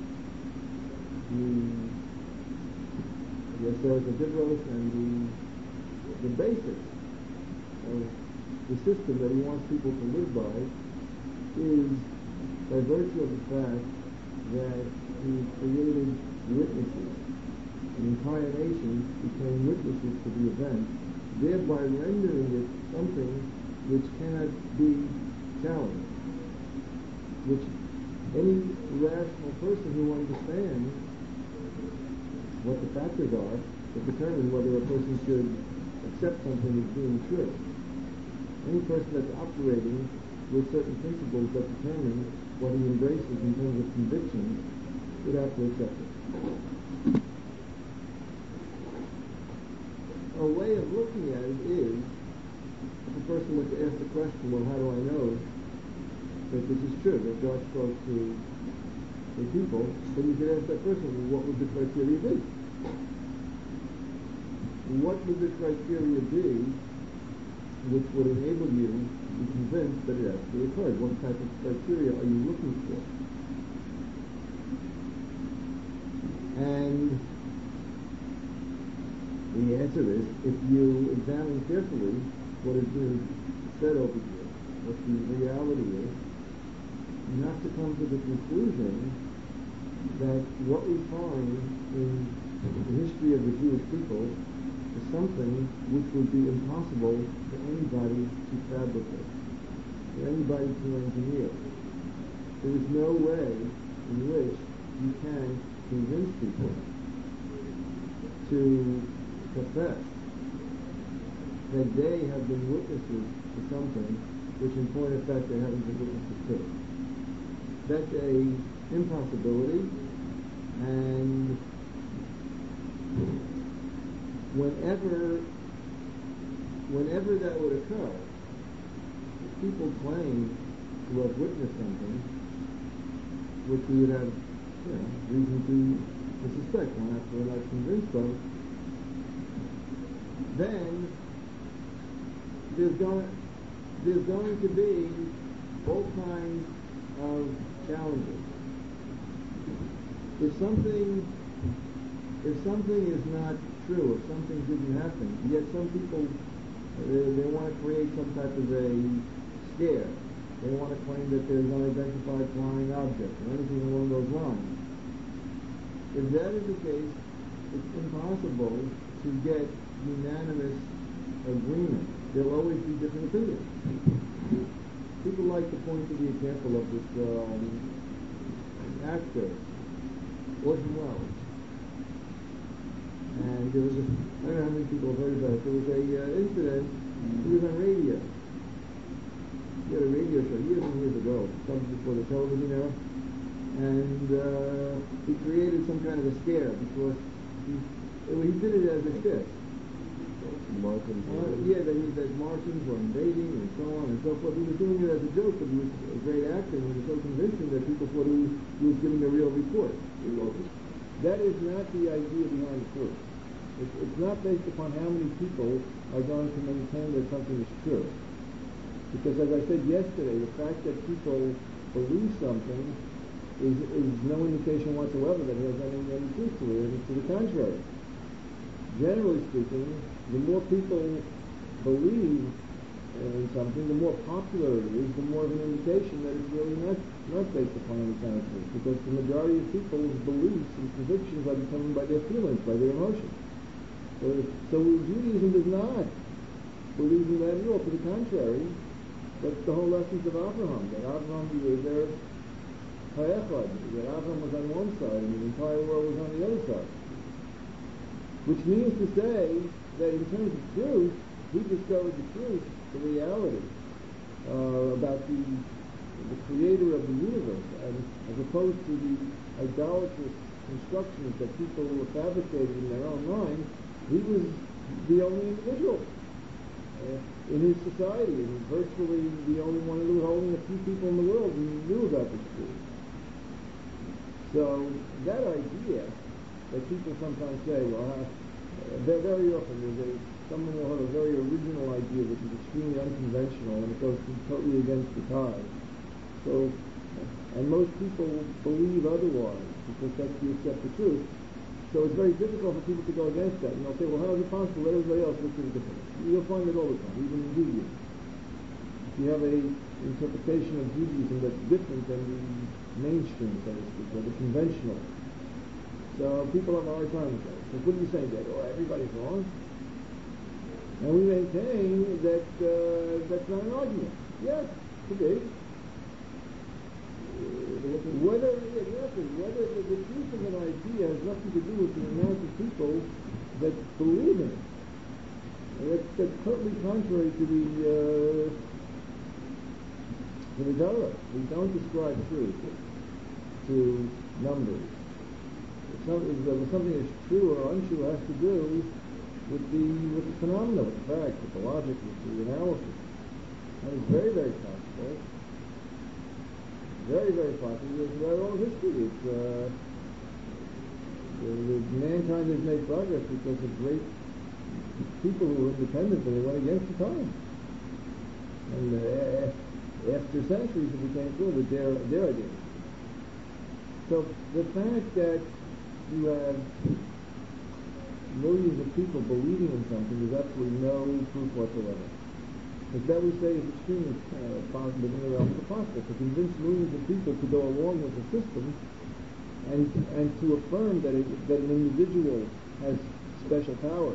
the Aseret HaDivros and the basics of the system that he wants people to live by is by virtue of the fact that he created witnesses. An entire nation became witnesses to the event, thereby rendering it something which cannot be challenged, which any rational person who understands what the factors are to determine whether a person should accept something as being true. Any person that's operating with certain principles that determine what he embraces in terms of conviction would have to accept it. A way of looking at it is, if a person were to ask the question, well, how do I know that this is true, that God spoke to the people, then you could ask that person, well, what would the criteria be? What would the criteria be which would enable you to be convinced that it actually occurred? What type of criteria are you looking for? And the answer is, if you examine carefully what is being said over here, what the reality is, you have to come to the conclusion that what we find in the history of the Jewish people is something which would be impossible for anybody to fabricate, for anybody to engineer. There is no way in which you can convince people to profess that they have been witnesses to something which in point of fact they haven't been witnesses to. That's a impossibility, and whenever that would occur, if people claim to have witnessed something which we would have reason to suspect, we're not convinced of, then there's going to be all kinds of challenges. If something if something is not true, if something didn't happen, yet some people, they want to create some type of a scare. They want to claim that there's an unidentified flying object or anything along those lines. If that is the case, it's impossible to get unanimous agreement. There'll always be different opinions. People like to point to the example of this actor, Orson Welles. And there was I don't know how many people have heard about it. There was a incident. He was on radio. He had a radio show years and years ago, some before the television era. And he created some kind of a scare because he did it as a bit. That Martians were invading and so on and so forth. He was doing it as a joke, but he was a great actor and he was so convincing that people thought he was giving a real report. That is not the idea behind the truth. It's not based upon how many people are going to maintain that something is true. Because as I said yesterday, the fact that people believe something is no indication whatsoever that it has any truth to it. It's to the contrary. Generally speaking, the more people believe in something, the more popular it is, the more of an indication that it's really not based upon any kind of truth. Because the majority of people's beliefs and convictions are determined by their feelings, by their emotions. So Judaism does not believe in that at all. To the contrary, that's the whole essence of Abraham. That Abraham was there, that Abraham was on one side and the entire world was on the other side. Which means to say that in terms of truth, he discovered the truth, the reality, about the creator of the universe, and as opposed to the idolatrous constructions that people were fabricating in their own mind, he was the only individual in his society, and virtually the only one. There were only a few people in the world who knew about this truth. So that idea that people sometimes say, well, very often someone will have a very original idea which is extremely unconventional and it goes totally against the tide. So, and most people believe otherwise because that's the accepted truth. So it's very difficult for people to go against that. And they'll say, well, how is it possible that everybody else looks at it differently? You'll find it all the time, even in Judaism. If you have a interpretation of Judaism that's different than the mainstream, so to speak, or the conventional. So people have a hard time with that. So what are you saying, that everybody's wrong? And we maintain that that's not an argument. Yes, it is. Whether the truth of an idea has nothing to do with the amount of people that believe in it. That's totally contrary to the Torah. We don't describe truth to numbers. Something is true or untrue has to do with the phenomena, with the facts, with the logic, with the analysis. And it's very, very possible. Very, very possible. Throughout all history, mankind has made progress because of great people who were independent and they went against the time. And after centuries, it became clear that their ideas. So the fact that you have millions of people believing in something is absolutely no proof whatsoever. But that we say is extremely possible, in the realm of possible, to convince millions of people to go along with the system and to affirm that an individual has special powers.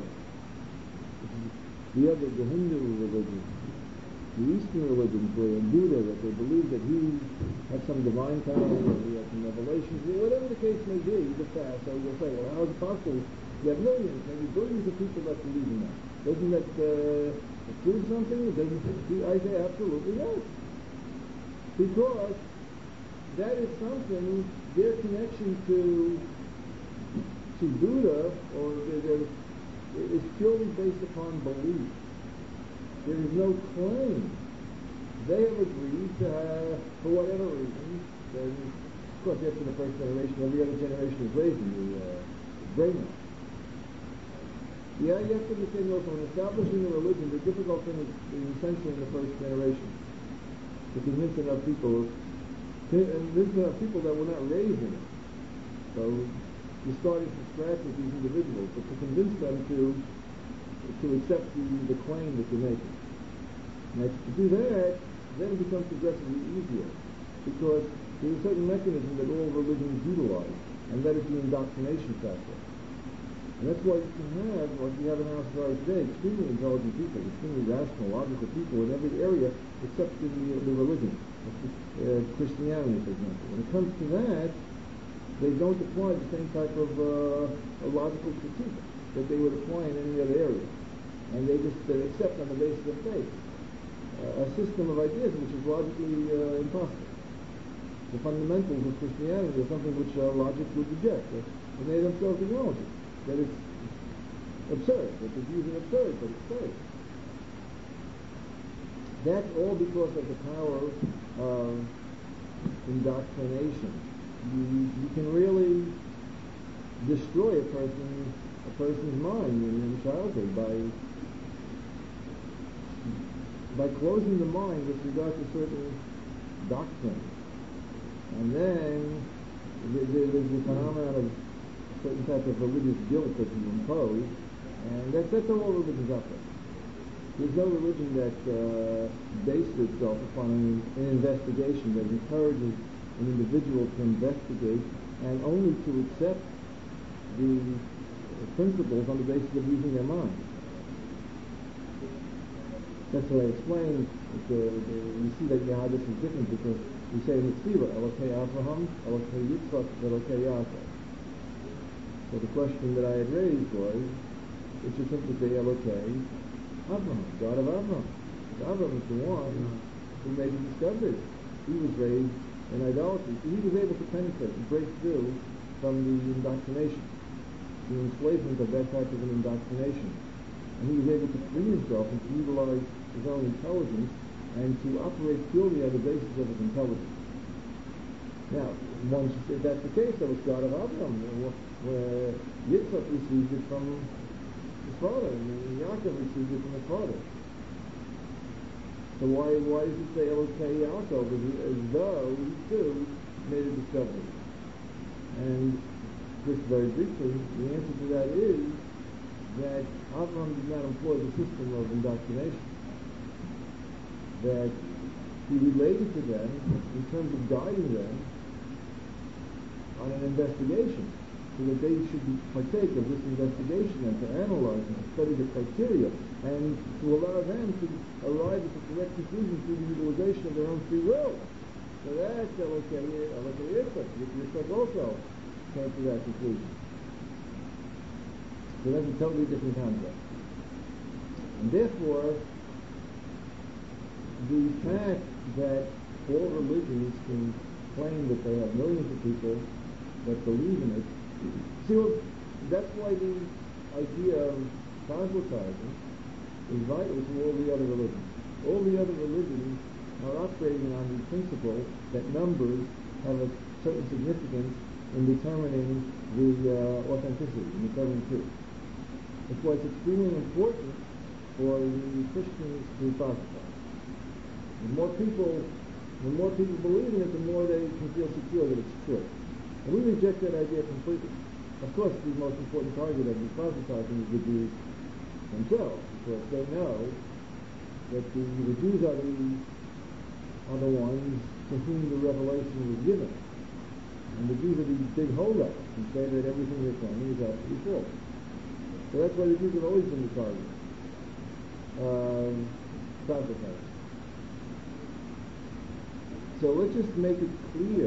The Hindu religion, the Eastern religions, where in Buddha, that they believe that he had some divine power, or he had some revelations, whatever the case may be, the fact, so you'll say, well, how is it possible? You have millions, maybe billions of people that believe in that. Doesn't that prove something? I say absolutely not. Because that is something, their connection to Buddha, or is purely based upon belief. There is no claim. They have agreed to have, for whatever reason, then, of course, after the first generation, every other generation is raising the brainwash. Yeah, you have to understand also, in establishing a religion, the difficult thing is essentially in the first generation. To convince enough people that were not raised in it. So you're starting from scratch with these individuals, but to convince them to accept the claim that you're making. Now, to do that, then it becomes progressively easier, because there's a certain mechanism that all religions utilize, and that is the indoctrination factor. And that's why you can have, like we have in our society today, extremely intelligent people, extremely rational, logical people in every area except in the religion, Christianity, for example. When it comes to that, they don't apply the same type of logical critique that they would apply in any other area. And they just accept on the basis of faith a system of ideas which is logically impossible. The fundamentals of Christianity are something which logic would reject, and they themselves acknowledge it, that it's absurd, that the views are absurd, but it's fake. That's all because of the power of indoctrination. You can really destroy a person's mind in childhood by closing the mind with regard to certain doctrines. And then there's the phenomenon of certain type of religious guilt that you impose, and that's all religions out there. There's no religion that bases itself upon an investigation, that encourages an individual to investigate and only to accept the principles on the basis of using their mind. That's what I explained. You see that how this is different, because we say in the Tefillah, Elokei Avraham, Elokei Yitzchak, Elokei Yaakov. So the question that I had raised was, it should simply say Elokei Avraham, God of Avraham. Avraham is the one who made the discovery. He was raised in idolatry. So he was able to penetrate and break through from the indoctrination, the enslavement of that type of an indoctrination. And he was able to free himself and to utilize his own intelligence and to operate purely on the basis of his intelligence. Now, if that's the case, that was God of Abraham, where Yitzchak received it from his father, and Yaakov received it from his father. So why does it say Elokei Yaakov, as though he too made a discovery? And just very briefly, the answer to that is that Abraham did not employ the system of indoctrination, that he related to them in terms of guiding them on an investigation, so that they should partake of this investigation and to analyze and to study the criteria and to allow them to arrive at the correct conclusion through the utilization of their own free will. So that's Elokei Yitzchak. Yitzchak also came to that conclusion. So that's a totally different concept. And therefore, the fact that all religions can claim that they have millions of people that believe in it, see, well, that's why the idea of proselytizing is vital to all the other religions. All the other religions are operating on the principle that numbers have a certain significance in determining the authenticity, in determining truth. That's why it's extremely important for the Christians to proselytize. The more people believe in it, the more they can feel secure that it's true. And we reject that idea completely. Of course, the most important target of the proselytizing is the Jews themselves, because they know that the Jews are the ones to whom the revelation was given. And the Jews are these big holdouts and say that everything they're claiming is absolutely false. So that's why the Jews have always been the target of proselytizing. So let's just make it clear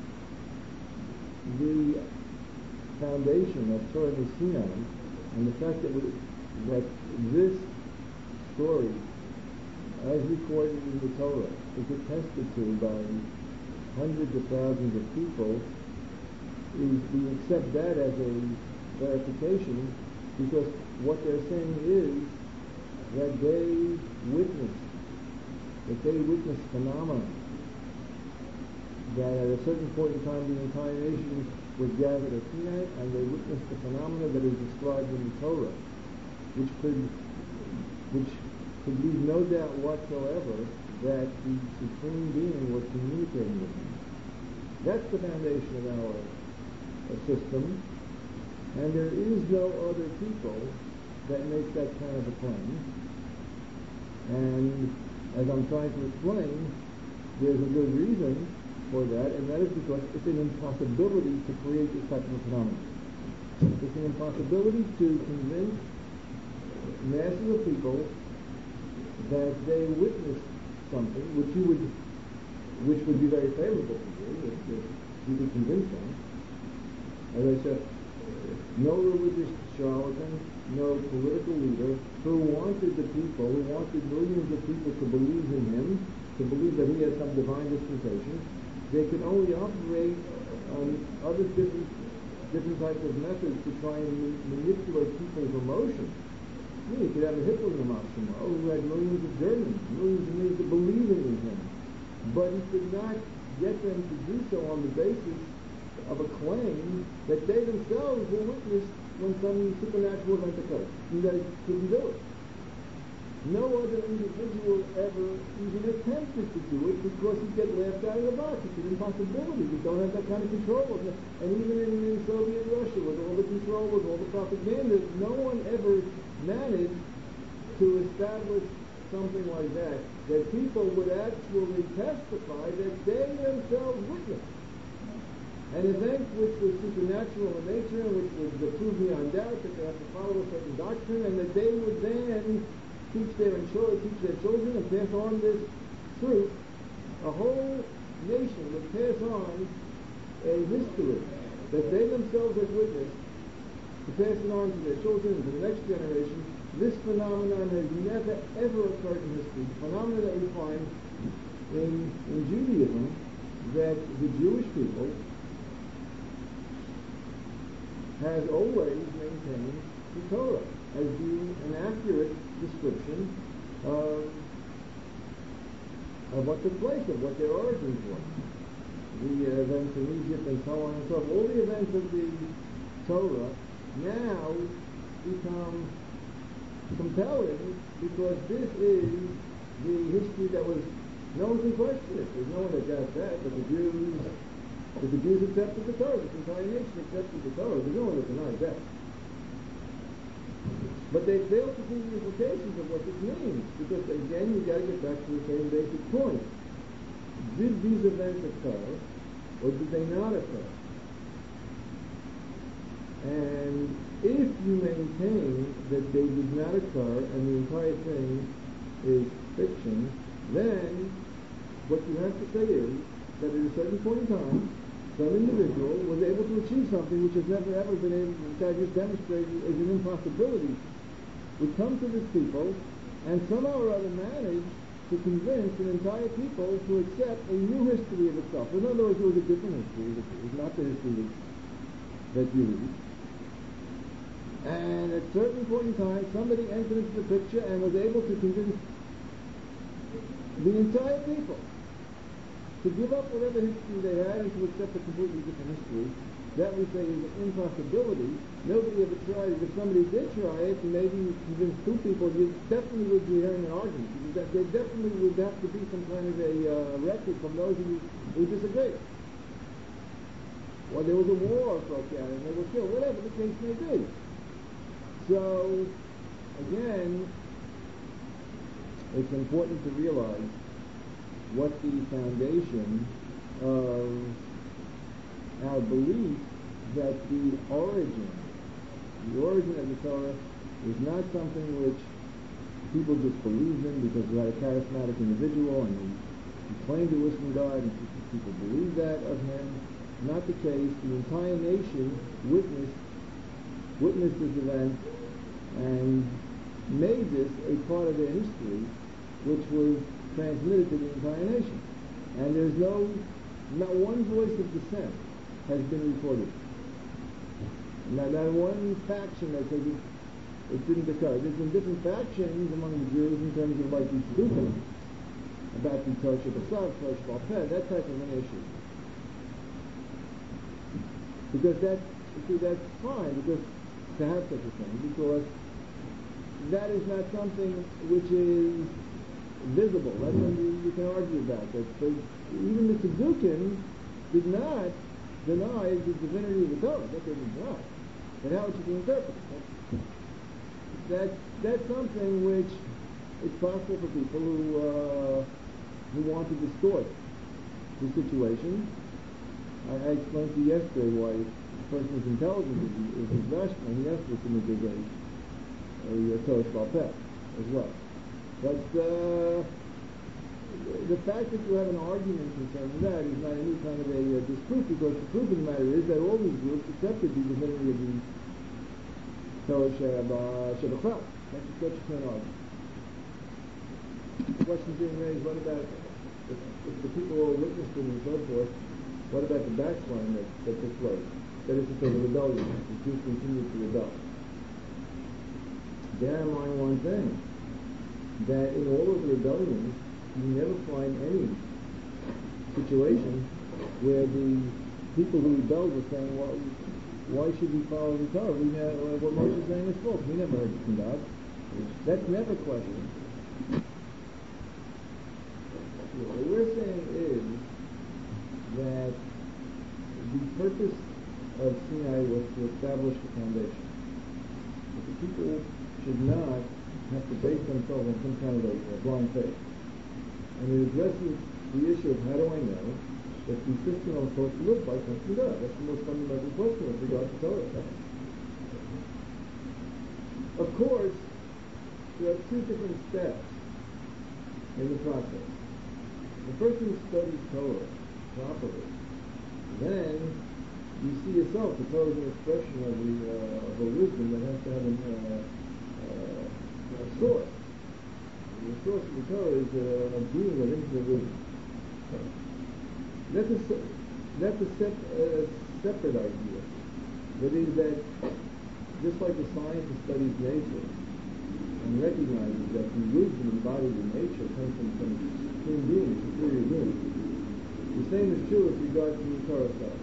the foundation of Torah Sinai and the fact that this story, as recorded in the Torah, is attested to by hundreds of thousands of people, we accept that as a verification, because what they're saying is that they witnessed phenomena, that at a certain point in time the entire nation was gathered at Sinai, and they witnessed the phenomena that is described in the Torah, which could leave no doubt whatsoever that the Supreme Being was communicating with them. That's the foundation of our system, And there is no other people that make that kind of a claim. And as I'm trying to explain, there's a good reason for that, and that is because it's an impossibility to create this type of phenomenon. It's an impossibility to convince masses of people that they witnessed something which would be very favorable to you if you could convince them. As I said, no religious charlatan, no political leader who wanted millions of people to believe in him, to believe that he has some divine dispensation. They can only operate on other different types of methods to try and manipulate people's emotions. You could have a Hitler in the mosque tomorrow who had millions of Germans, millions and millions of believing in him. But he could not get them to do so on the basis of a claim that they themselves were witnessed when some supernatural event occurred. And they couldn't do it. No other individual ever even attempted to do it because he'd get laughed out of the box. It's an impossibility. You don't have that kind of control. And even in Soviet Russia, with all the control, with all the propaganda, no one ever managed to establish something like that people would actually testify that they themselves witnessed. An event which was supernatural in nature, and which would prove beyond doubt that they have to follow a certain doctrine, and that they would then teach their children and pass on this truth. A whole nation would pass on a history that they themselves had witnessed, to pass it on to their children and to the next generation. This phenomenon has never ever occurred in history. The phenomenon that we find in Judaism, that the Jewish people has always maintained the Torah as being an accurate description of what took place, of what their origins were. The events in Egypt and so on and so forth. All the events of the Torah now become compelling because this is the history that was, no one can question it. There's no one that doubts that, but the Jews accepted the Torah. The entire nation accepted the Torah. There's no one that denies that. But they fail to see the implications of what this means, because again, you've got to get back to the same basic point. Did these events occur, or did they not occur? And if you maintain that they did not occur, and the entire thing is fiction, then what you have to say is that at a certain point in time, some individual was able to achieve something which has never ever been able, which I just demonstrated is an impossibility. We come to this people, and somehow or other manage to convince an entire people to accept a new history of itself. In other words, it was a different history. It was not the history that you read. And at a certain point in time, somebody entered into the picture and was able to convince the entire people to give up whatever history they had and to accept a completely different history. That we say is an impossibility. Nobody ever tried it. If somebody did try it, and maybe convince two people, you definitely would be hearing an argument. There definitely would have to be some kind of a record from those who disagree. Or there was a war broke out and they were killed, whatever the case may be. So, again, it's important to realize what the foundation of our belief that the origin of the Torah is not something which people just believe in because we had a charismatic individual and he claimed to listen to God and people believe that of him. Not the case. The entire nation witnessed this event and made this a part of their history, which was transmitted to the entire nation. And there's not one voice of dissent has been reported. Not one faction that says it didn't occur. There's been different factions among the Jews in terms of like the Tzdukim, about the Tosha B'Sav, Tosha B'Alpeh, that type of an issue. Because that's fine, because to have such a thing, because that is not something which is visible. That's something you can argue about. That even the Tzdukim did not deny the divinity of the Torah. That they didn't deny. and how it should be interpreted. That's something which it's possible for people who want to distort the situation. I explained to you yesterday why a person's intelligence is rational. He has to assume that there's a Torah Sheba'al Peh as well. But the fact that you have an argument concerning that is not any kind of a disproof, because the proof of the matter is that all these groups accepted the divinity of the Torah Sheba'al. That's what you can't argue. The question being raised, what about if the people all witnessed it and so forth, what about the backsliding that took place? That is to say, the rebellion. The Jews continued to rebel. Bear in mind one thing, that in all of the rebellions, you never find any situation where the people who rebelled were saying, well, why should we follow the Torah? What Moshe is saying is false. We never heard it from God. That's never questioned. What we're saying is that the purpose of Sinai was to establish the foundation. That the people should not have to base themselves on some kind of a blind faith. And it addresses the issue of how do I know that the system I'm supposed to live by comes from God. That's the most fundamental question with regard to Torah. Of course, there are two different steps in the process. The person who studies Torah properly, then you see yourself the Torah is an expression of a wisdom that has to have a source. The source of the Torah is a being of infinite wisdom. That's a separate idea. That is that just like a scientist studies nature and recognizes that the wisdom embodied in nature comes from some supreme being, superior being. The same is true with regard to the Torah stuff.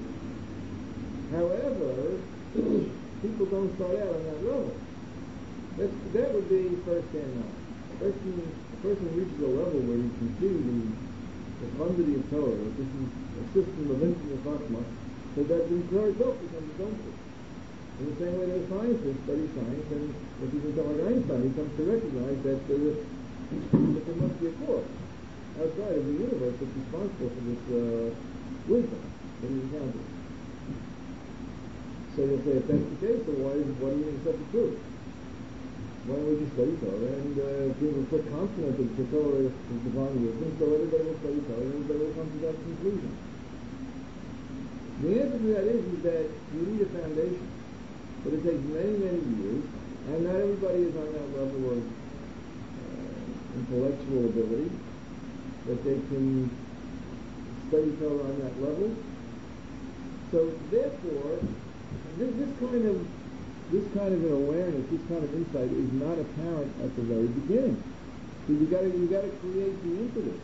However, people don't start out on that level. That would be first-hand knowledge. A person reaches a level where he can see the profundity of Torah, that this is a system of infinite chachma, so that the Torah itself becomes his own system. In the same way that a scientist studies science, and if he's like Einstein, he comes to recognize that there must be a force outside of the universe that's responsible for this wisdom that he encounters. So you'll say, if that's the case, then why do we accept the truth? Why don't we just study Torah and people put confidence that the Torah is divine wisdom, so everybody will study Torah and everybody will come to that conclusion? The answer to that is that you need a foundation. But it takes many, many years, and not everybody is on that level of intellectual ability that they can study Torah on that level. So therefore, this kind of an awareness, this kind of insight is not apparent at the very beginning. So you got to create the impetus.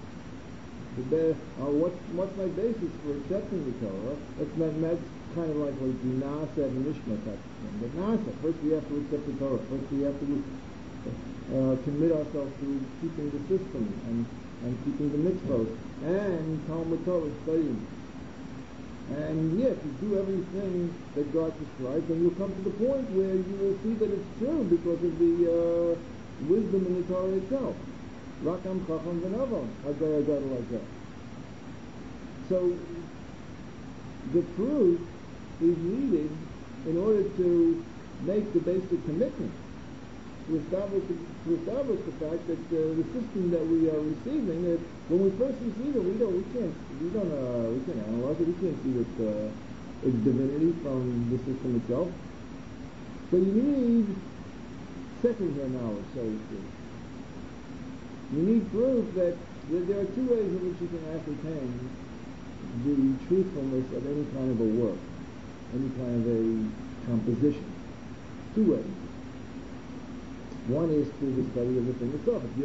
What's my basis for accepting the Torah? That's kind of like the Nasa and Mishma type of thing. But Nasa, first we have to accept the Torah. First we have to commit ourselves to keeping the system and keeping the mitzvot and Talmud Torah studying. And yes, you do everything that God prescribes, and you'll come to the point where you will see that it's true because of the wisdom in the Torah itself. Rakam Chacham V'Navam, Agara like that. So the proof is needed in order to make the basic commitment to establish the fact that the system that we are receiving, that when we first receive it, we can't analyze it. We can't see that it's divinity from the system itself. So you need second-hand knowledge, so to speak. You need proof that there are two ways in which you can ascertain the truthfulness of any kind of a work, any kind of a composition. Two ways. One is through the study of the thing itself. If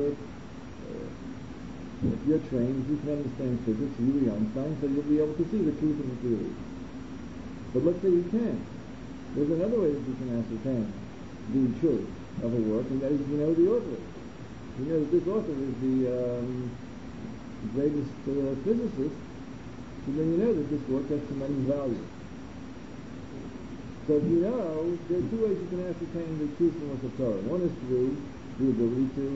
you're trained, you can understand physics, you were Einstein, so you'll be able to see the truth of the theory. But let's say you can't. There's another way that you can ascertain the truth of a work, and that is you know the author. You know that this author is the greatest physicist, so then you know that this work has tremendous value. So if you know, there are two ways you can ascertain the truthfulness of Torah. One is through the ability to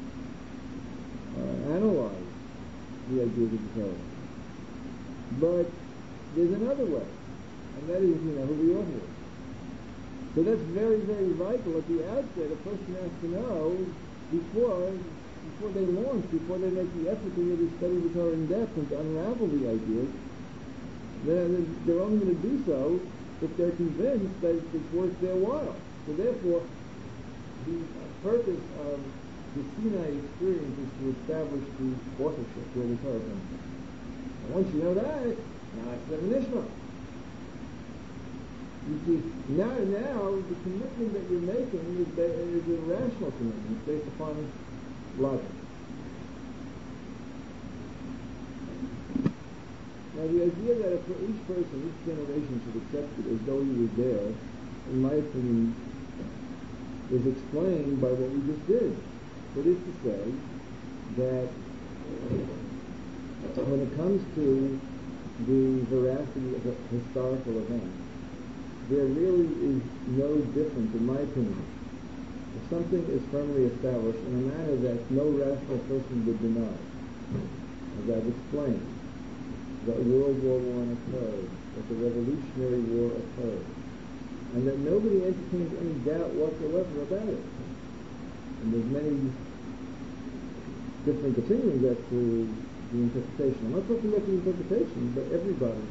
analyze the ideas of the Torah. But there's another way, and that is if you know who the author is. So that's very, very vital. At the outset, a person has to know before they launch, before they make the effort to really study the Torah in depth and to unravel the ideas, they're only going to do so if they're convinced that it's worth their while. So therefore, the purpose of the Sinai experience is to establish the authorship where the Torah comes from. And once you know that, now it's definitional. You see, now the commitment that you're making is a rational commitment based upon logic. Now the idea that each person, each generation should accept it as though he was there, in my opinion, is explained by what we just did. That is to say, that when it comes to the veracity of a historical event, there really is no difference, in my opinion. If something is firmly established in a manner that no rational person would deny, as I've explained, that World War I occurred, that the Revolutionary War occurred, and that nobody entertains any doubt whatsoever about it. And there's many different opinions as to the interpretation. I'm not talking about the interpretation, but everybody,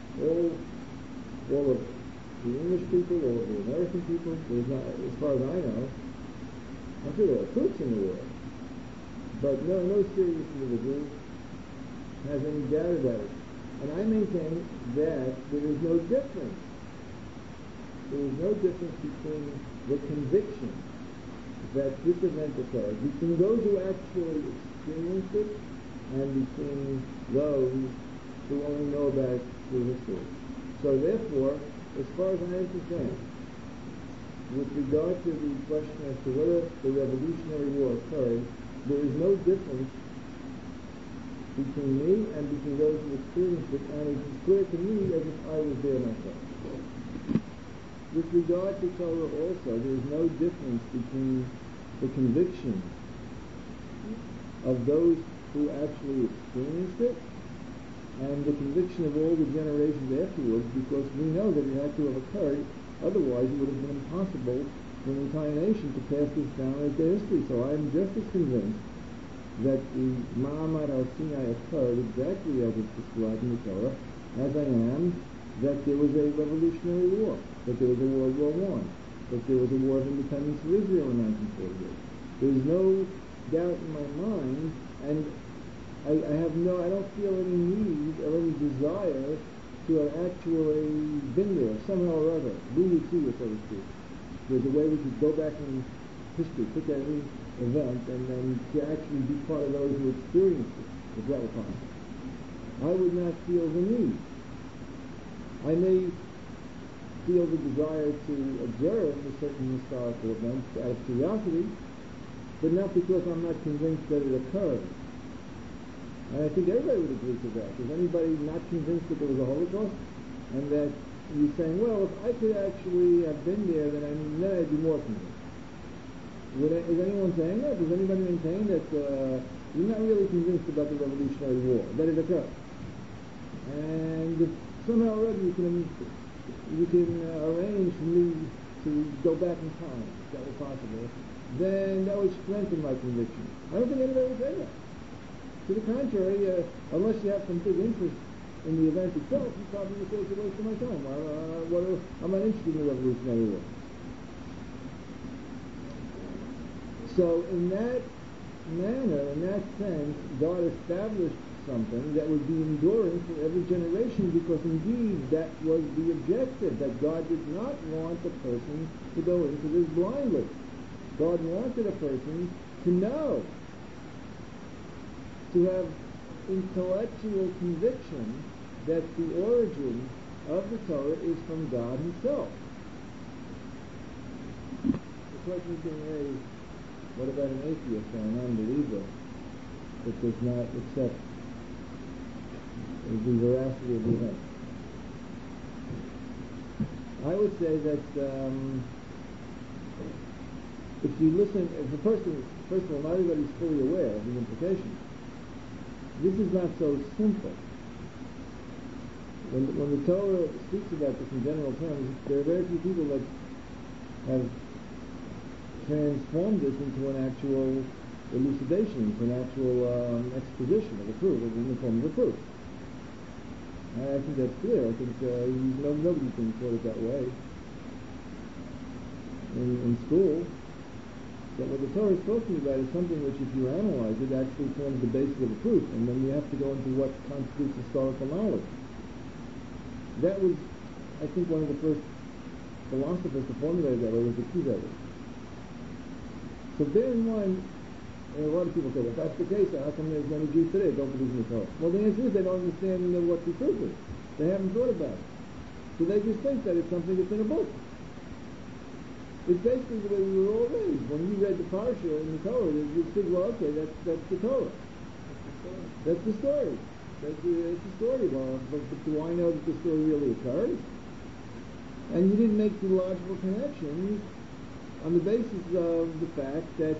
all of the English people, all of the American people, there's not, as far as I know, I'm sure there are crooks in the world, but no serious individual has any doubt about it. And I maintain that there is no difference. There is no difference between the conviction that this event occurred, between those who actually experienced it, and between those who only know about it through history. So therefore, as far as I understand, with regard to the question as to whether the Revolutionary War occurred, there is no difference between me and between those who experienced it, and it's as clear to me as if I was there myself. With regard to Torah also, there is no difference between the conviction of those who actually experienced it and the conviction of all the generations afterwards, because we know that it had to have occurred, otherwise it would have been impossible for an entire nation to pass this down as their history. So I am just as convinced that the Ma'amad al-Sinai occurred exactly as it's described in the Torah, as I am that there was a Revolutionary War, that there was a World War I, that there was a War of Independence for Israel in 1948. There is no doubt in my mind, and I don't feel any need or any desire to have actually been there somehow or other, really see it, so to speak. There's a way we could go back in history, pick at any event, and then to actually be part of those who experienced it, if that were possible. I would not feel the need. I may feel the desire to observe a certain historical event out of curiosity, but not because I'm not convinced that it occurred. And I think everybody would agree to that. Is anybody not convinced that there was a Holocaust? And that you're saying, well, if I could actually have been there, then I'd be more convinced. Is anyone saying that? Does anybody maintain that you're not really convinced about the Revolutionary War, that it occurred? And if somehow or other you can arrange for me to go back in time, if that were possible, then that would strengthen my conviction. I don't think anybody would say that. To the contrary, unless you have some big interest in the event itself, you probably would say it's a waste of my time. I'm not interested in the Revolutionary War. So in that manner, in that sense, God established something that would be enduring for every generation, because indeed that was the objective, that God did not want a person to go into this blindly. God wanted a person to know, to have intellectual conviction that the origin of the Torah is from God Himself. The question is being raised, what about an atheist or an unbeliever that does not accept the veracity of the event? I would say that if you listen, if a person, first of all, not everybody's fully aware of the implications. This is not so simple. When the Torah speaks about this in general terms, there are very few people that have transformed this into an actual elucidation, into an actual exposition of the proof, in the form of a proof. I think that's clear. I think nobody can put it that way in school. But what the Torah is talking about is something which, if you analyze it, actually forms the basis of a proof, and then you have to go into what constitutes historical knowledge. That was, I think, one of the first philosophers to formulate that, was the Kiveler. So bear in mind, a lot of people say, well, if that's the case, how come there's many Jews today that don't believe in the Torah? Well, the answer is they don't understand what the truth is. They haven't thought about it. So they just think that it's something that's in a book. It's basically the way we were all raised. When you read the Parsha in the Torah, you think, well, okay, that's the Torah. That's the story. It's the story. Well, but do I know that the story really occurred? And you didn't make the logical connections on the basis of the fact that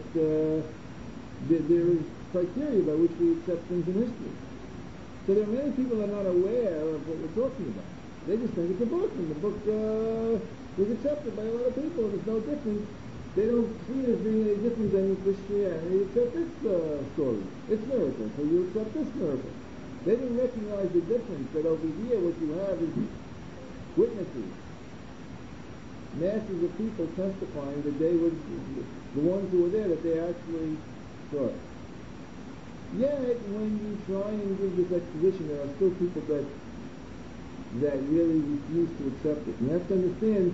there is criteria by which we accept things in history. So there are many people that are not aware of what we're talking about. They just think it's a book, and the book was accepted by a lot of people, and it's no different. They don't see it as being any different than Christianity, except its story, its miracle. So you accept this miracle. They didn't recognize the difference, that over here what you have is witnesses, masses of people testifying that they were the ones who were there, that they actually saw it. Yet, when you try and give this exposition, there are still people that really refuse to accept it. You have to understand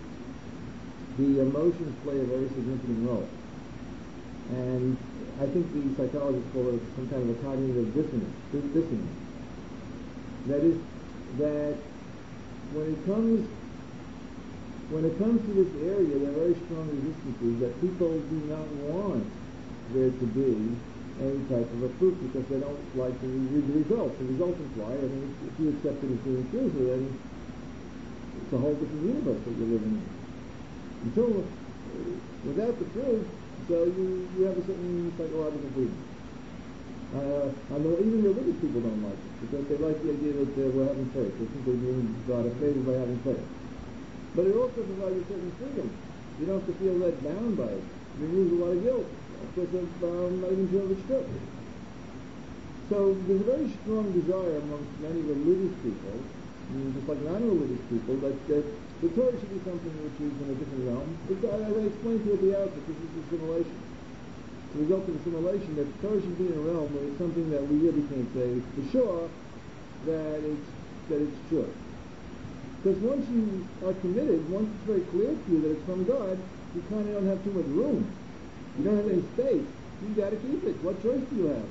the emotions play a very significant role. And I think the psychologists call it some kind of a cognitive dissonance. That is, that when it comes to this area, there are very strong resistances that people do not want there to be any type of a proof, because they don't like to read the results. The results imply, I mean, if you accept it as being true, then it's a whole different universe that you're living in. Until, without the proof, so you have a certain psychological freedom. Even religious people don't like it, because they like the idea that we're having faith. They think they're doing God a favor by having faith. But it also provides a certain freedom. You don't have to feel let down by it. You lose a lot of guilt because of not even sure if it's true. So there's a very strong desire amongst many religious people, just like non-religious people, that the Torah should be something which is in a different realm. As I explained to you at the outset, this is assimilation. The result of assimilation, that the Torah should be in a realm where it's something that we really can't say for sure that it's true. Because once you are committed, once it's very clear to you that it's from God, you kind of don't have too much room. You don't have any space. You've got to keep it. What choice do you have?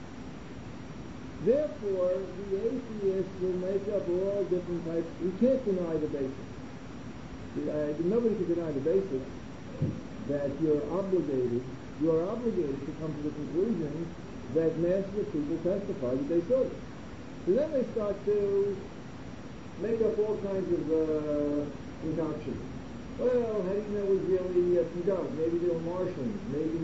Therefore, the atheists will make up all different types. You can't deny the basics. Nobody can deny the basics, that you're obligated to come to the conclusion that masses of people testify that they saw it. So then they start to make up all kinds of concoctions. Well, how do you know it was really from God? Maybe they were Martians. Maybe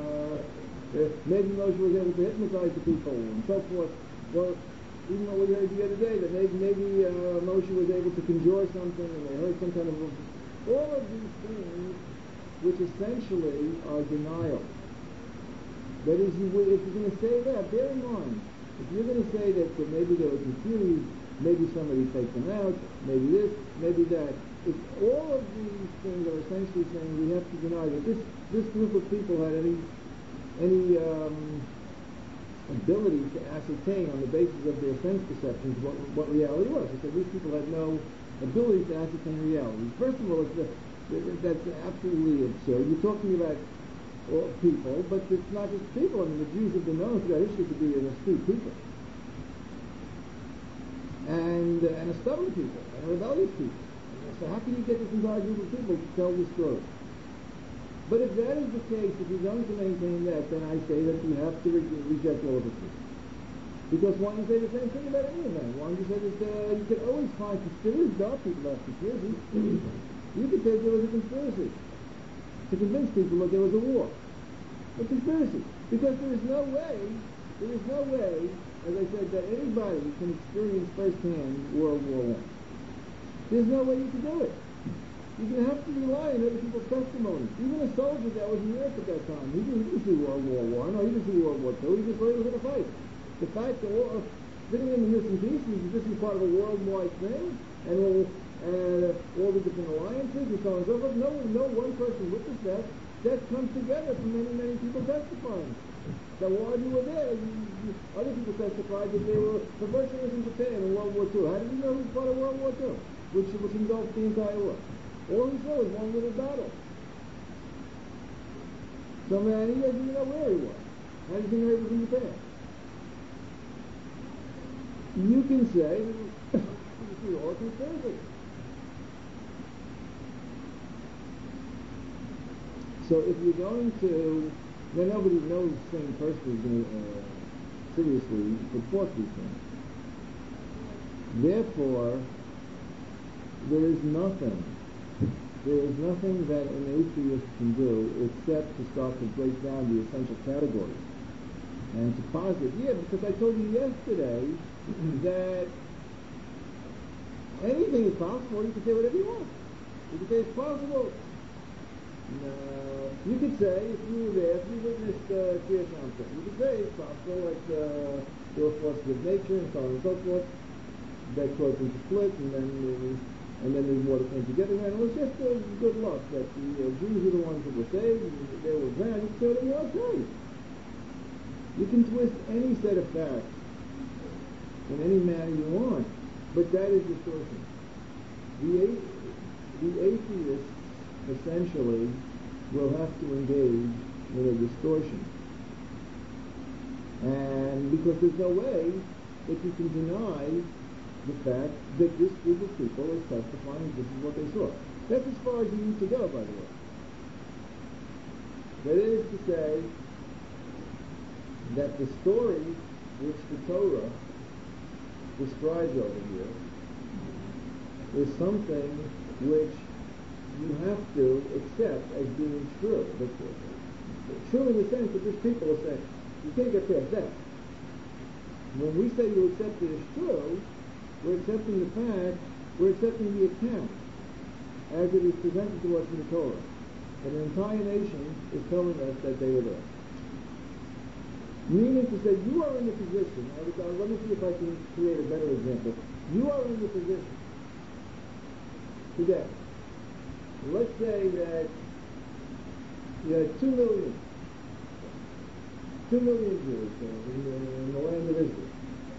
Moshe was able to hypnotize the people and so forth. Well, even what we heard the other day, that maybe Moshe was able to conjure something, and they heard some kind of all of these things, which essentially are denial. That is, if you're going to say that, bear in mind, if you're going to say that maybe they were confused, maybe somebody faked them out, maybe this, maybe that. If all of these things are essentially saying we have to deny that this group of people had any ability to ascertain on the basis of their sense perceptions what reality was. Because these people had no ability to ascertain reality. First of all, that's absolutely absurd. You're talking about all people, but it's not just people. I mean, the Jews have been known throughout history to be an astute people. And a stubborn people, and a rebellious people. So how can you get this entire group of people to tell this story? But if that is the case, if you're going to maintain that, then I say that you have to reject all of it. Because why don't you say the same thing about any event? Why don't you say that you can always find conspiracies? There are people that have conspiracies. You could say there was a conspiracy to convince people that there was a war. A conspiracy. Because there is no way, as I said, that anybody can experience firsthand World War I. There's no way you can do it. You're going to have to rely on other people's testimony. Even a soldier that was in Europe at that time, he didn't see World War I, no, he didn't see World War II, he just thought he was going to fight. The fact that sitting in the missing pieces is this is part of a worldwide thing, and all the different alliances and so on and so forth. No one person witnessed that. That comes together from many, many people testifying. That while you were there, other people testified that they were the Bolsheviks in Japan in World War II. How did you know he was part of World War II, which engulfed the entire war? All he saw was one little battle. So man, he doesn't even know where he was. How did he know he was in Japan? You can say, this is all conspiracy. So if you're going to, now nobody knows the same person is going to seriously report these things. Therefore, there is nothing that an atheist can do except to start to break down the essential categories and to posit, because I told you yesterday that anything is possible. You can say whatever you want. You can say it's possible. You could say, if you were there, if you witnessed Kriyas Yamsuf, you could say it's possible, like there were forces of nature and so on and so forth, that caused them to split, and then the water came together, and it was just good luck that the Jews were the ones that were saved, and they were drowned. You can say whatever you want to say. You can twist any set of facts in any manner you want, but that is distortion. The atheists essentially will have to engage in a distortion. And because there's no way that you can deny the fact that this group of people is testifying this is what they saw. That's as far as you need to go, by the way. That is to say that the story which the Torah describes over here is something which you have to accept as being true. True in the sense that these people are saying, you can't get past that. When we say you accept it as true, we're accepting the fact, we're accepting the account as it is presented to us in the Torah. That an entire nation is telling us that they were there. Meaning to say, you are in the position, let me see if I can create a better example. You are in the position today. Let's say that you had 2 million Jews in the land of Israel.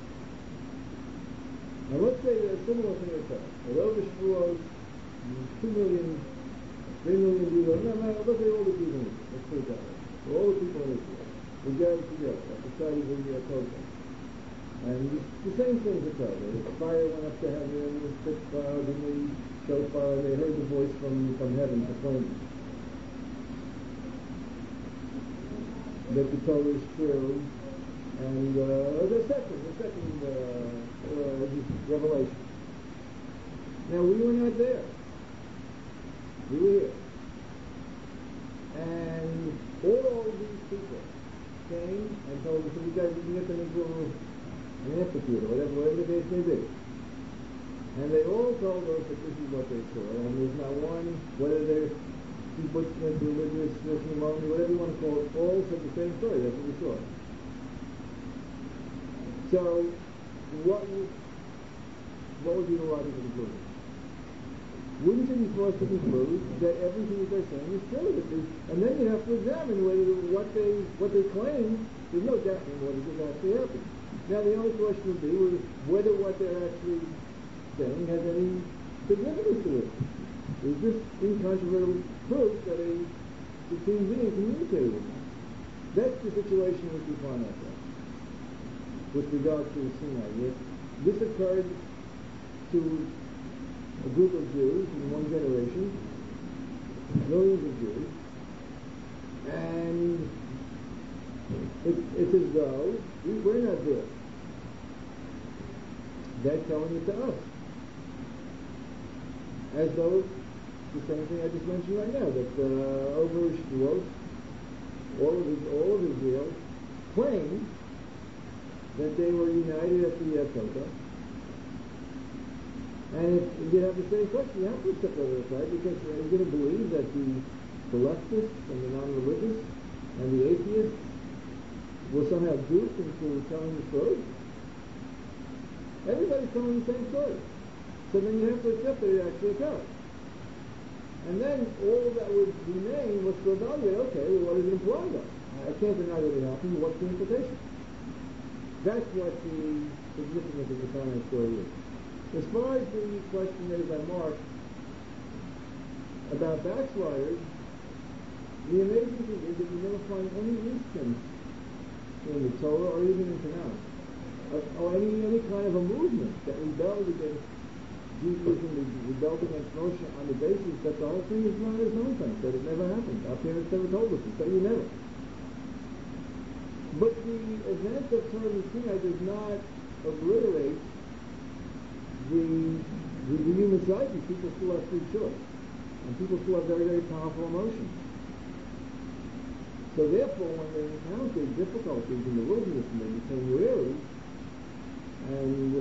Now let's say that a similar thing occurs. That over Shavuos, 2 million, 3 million Jews, let's say all the Jews in Israel. Let's put it that way. So all the people in Israel. We gathered together at the side of the Kodesh. And the same things occurred. The fire went up to heaven, the thick cloud, and the shofar, they heard the voice from heaven proclaiming that the Torah is true, and the second revelation. Now we were not there. We were here. And all these people came and told us that you guys can get them into an amphitheater, whatever the case may be. And they all told us that this is what they saw, and there's not one, whether they're kibbutzik, religious, Muslim, whatever you want to call it, all said the same story. That's what we saw. So, what would be the logical conclusion? Wouldn't you be forced to conclude that everything that they're saying is true? And then you have to examine whether what they claim, there's no doubt in what is actually happening. Now the only question would be whether what they're actually saying has any significance to it. Is this incontrovertible proof that a supreme being communicated with them? That's the situation which we find ourselves with regard to Sinai. This occurred to a group of Jews in one generation, millions of Jews, and it's as though we're not there. They're telling it to us. As though the same thing I just mentioned right now, that over Shavuot, all of Israel claimed that they were united at the Torah. And if you have the same question, you have to accept that aside, because you're going to believe that the leftists and the non-religious and the atheists will somehow duped into telling the story. Everybody's telling the same story. So then you have to accept that it actually occurred. And then all that would remain was to evaluate, okay, well, what does it imply though? I can't deny that it happened, but what's the implication? That's what the significance of the Sinai story is. As far as the question raised by Mark about backsliders, the amazing thing is that you never find any instance in the Torah or even in Tanakh or any kind of a movement that rebelled against Judaism, rebelled against Moshe on the basis that the whole thing is not as nonsense, that it never happened. Our parents never told us, so you never. But the event of Torah Sinai does not obliterate the human psyche. People still have free choice. And people still have very, very powerful emotions. So therefore, when they encountered difficulties in the wilderness and they became weary, and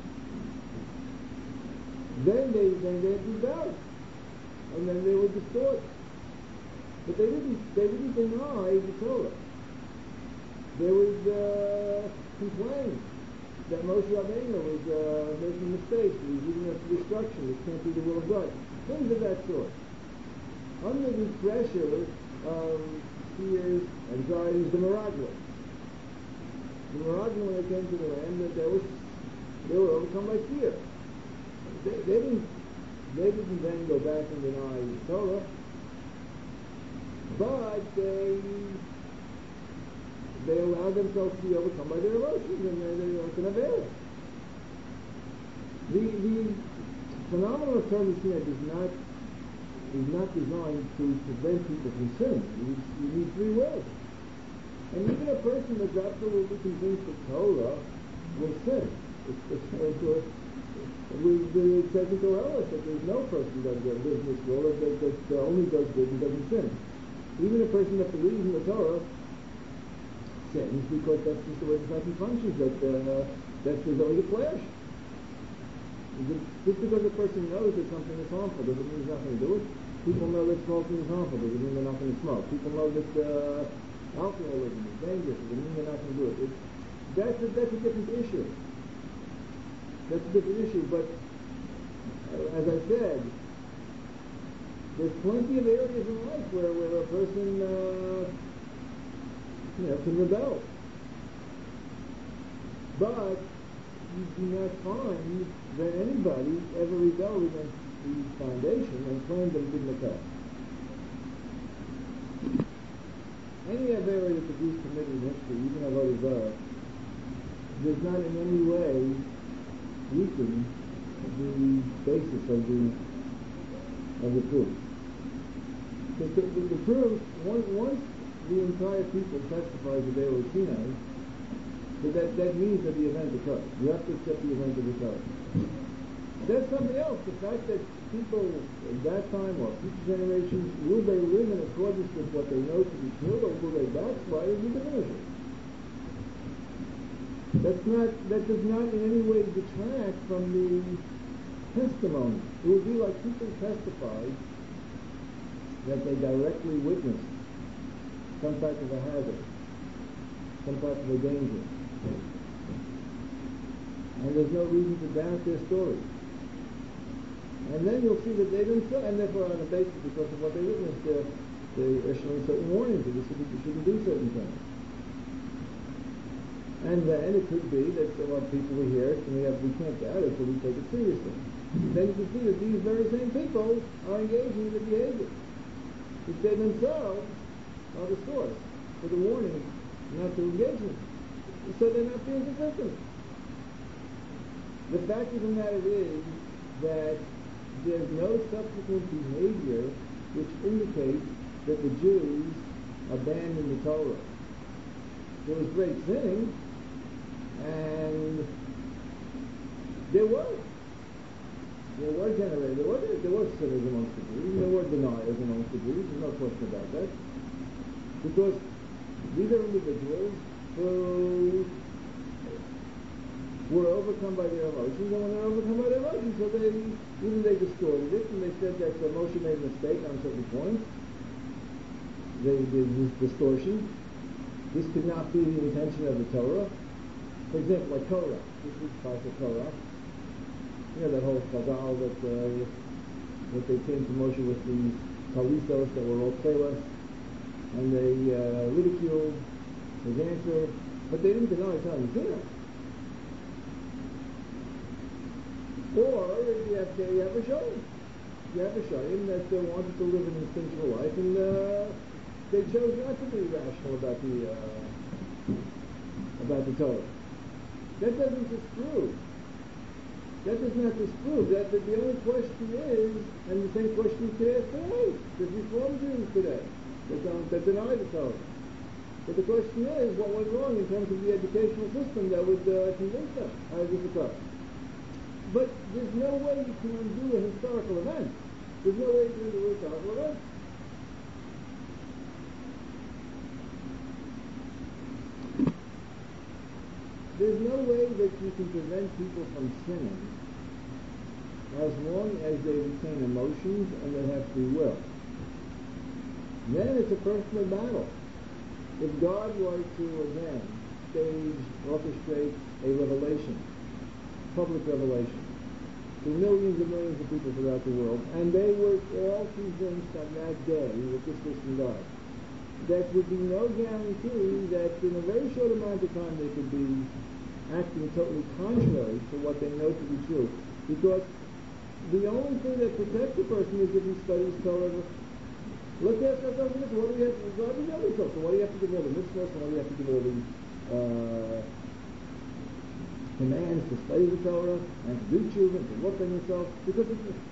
then they rebelled. And then they were destroyed. But they didn't deny the Torah. They would complain that Moshe Rabbeinu was making mistakes, he was leading us to destruction, this can't be the will of God. Things of that sort. Under the pressure of fears, anxieties, the Meraglim. The Meraglim, when they came to the land, they were overcome by fear. They didn't then go back and deny the Torah, but they allowed themselves to be overcome by their emotions, and they were going to bear it. The phenomenon of Torah Sinai is not designed to prevent people from sinning. You need free will. And even a person that's absolutely convinced that Torah will sin. It says in Torah that there's no person that lives in this world that only does good and doesn't sin. Even a person that believes in the Torah sins, because that's just the way the psyche functions, that there's always a clash. Just because a person knows that something is harmful doesn't mean he's not going to do it. People know that smoking is harmful doesn't mean they're not going to smoke. People know that alcoholism is dangerous doesn't mean they're not going to do it. That's a different issue. That's a different issue, but as I said, there's plenty of areas in life where a person can rebel. But you do not find that anybody ever rebelled against the foundation and claimed that it didn't occur. Any other area that the Jews committed in history, even Avodah Zarah, does not in any way weaken the basis of the proof. The proof, once the entire people testifies that they were Sinai, that means that the event occurred. You have to accept the event that occurred. That's something else. The fact that people at that time or future generations, will they live in accordance with what they know to be true, or will they backslide is a different issue. That does not in any way detract from the testimony. It would be like people testified that they directly witnessed some type of a hazard, some type of a danger. And there's no reason to doubt their story. And then you'll see that they themselves, and therefore on the basis, because of what they witnessed, they're issuing certain warnings that you shouldn't do certain things. And then it could be that people will hear it, and we can't doubt it, so we take it seriously. Then you can see that these very same people are engaging in the behavior, which they themselves are the source for the warning not to engage in. So they're not being consistent. The fact of the matter is that there's no subsequent behavior which indicates that the Jews abandoned the Torah. There was great sinning, and There was. There were sinners amongst the Jews, and there were deniers amongst the Jews, there's no question about that. Because these are individuals who were overcome by their emotions, and when they're overcome by their emotions, so they distorted it, and they said that Moshe made a mistake on certain points. They did this distortion. This could not be the intention of the Torah. For example, like Torah, this week's class of Torah. You know that whole chazal that they came to Moshe with these talisos that were all tefillos, and they ridiculed his answer, but they didn't deny telling Sinai. Or you have Rishonim. You have Rishonim that wanted to live an instinctual life, and they chose not to be rational about the Torah. That doesn't disprove. That does not disprove that the only question is, and the same question you could ask today, there's Reform Jews today that deny the Torah. But the question is, what went wrong in terms of the educational system that would convince them how to do the Torah? But there's no way you can undo a historical event. There's no way you can undo a historical event. There's no way that you can prevent people from sinning as long as they retain emotions and they have free will. Then it's a personal battle. If God were to, again, orchestrate a revelation, public revelation, to millions and millions of people throughout the world, and they were all convinced on that day that this was from God, that would be no guarantee that in a very short amount of time they could be acting totally contrary to what they know to be true. Because the only thing that protects a person is if he studies Torah. Let's ask ourselves this: what do we have to do? So what do you have to give all the mitzvahs, and what do you have to give all the commands to study the Torah and to do tshuva and to work on yourself? Because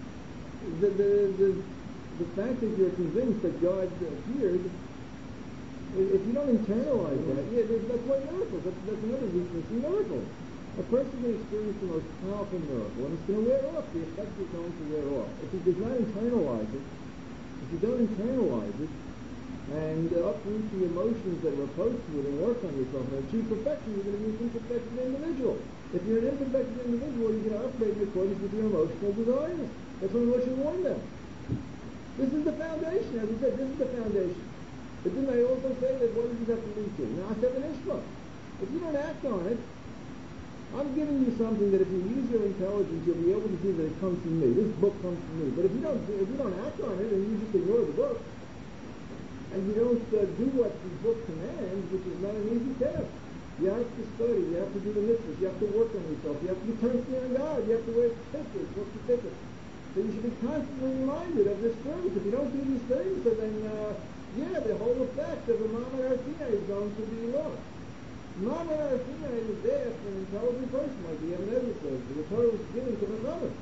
the fact that you're convinced that God appeared, if you don't internalize that, that's why miracles. That's another weakness in miracles. A person can experience the most powerful miracle, and it's going to wear off. The effect is going to wear off. If he does not internalize it, if you don't internalize it, and uproot the emotions that are opposed to it and work on yourself and achieve perfection, you're going to be an imperfected individual. If you're an imperfected individual, you're going to operate in accordance with your emotional desires. That's what Moshe warned them. This is the foundation. As I said, this is the foundation. But didn't I also say that what does this have to lead to? Na'aseh v'nishma. If you don't act on it, I'm giving you something that if you use your intelligence, you'll be able to see that it comes from me. This book comes from me. But if you don't act on it and you just ignore the book, and you don't do what the book commands, which is not an easy task. You have to study. You have to do the mitzvahs. You have to work on yourself. You have to be constantly on God. You have to wear tickets. What's the ticket? So you should be constantly reminded of this truth. If you don't do these things, so then the whole effect of the Ma'amad Har Sinai is going to be lost. Ma'amad Har Sinai is there for an intelligent person, like the Ibn Ezra says. The Torah was given to the Chachamim.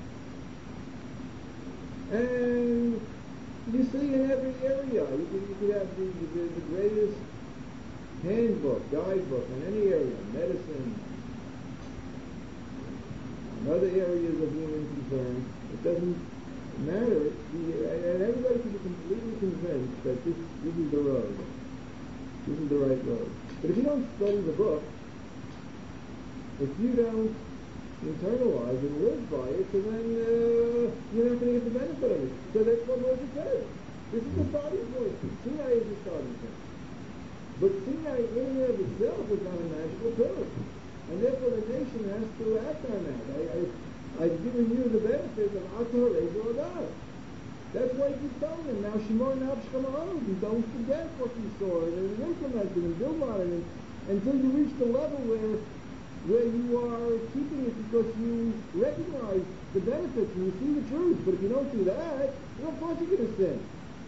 And you see in every area, you could have the greatest handbook, guidebook in any area, medicine, and other areas of human concern. It doesn't matter. And everybody can be completely convinced that this is the road. This is the right road. But if you don't study the book, if you don't internalize and live by it, so then you're not going to get the benefit of it. So that's what Moshe says. This is the starting point. Sinai is the starting point. But Sinai in and of itself is not a magical pill. And therefore the nation has to act on that. I've given you the benefit of Atar Ezel Adas. That's why he keeps telling them, now Shemor Nafshcha Ma'od, and don't forget what you saw, and implement it, and build on it, until you reach the level where you are keeping it because you recognize the benefits and you see the truth. But if you don't do that, of course you're going to sin.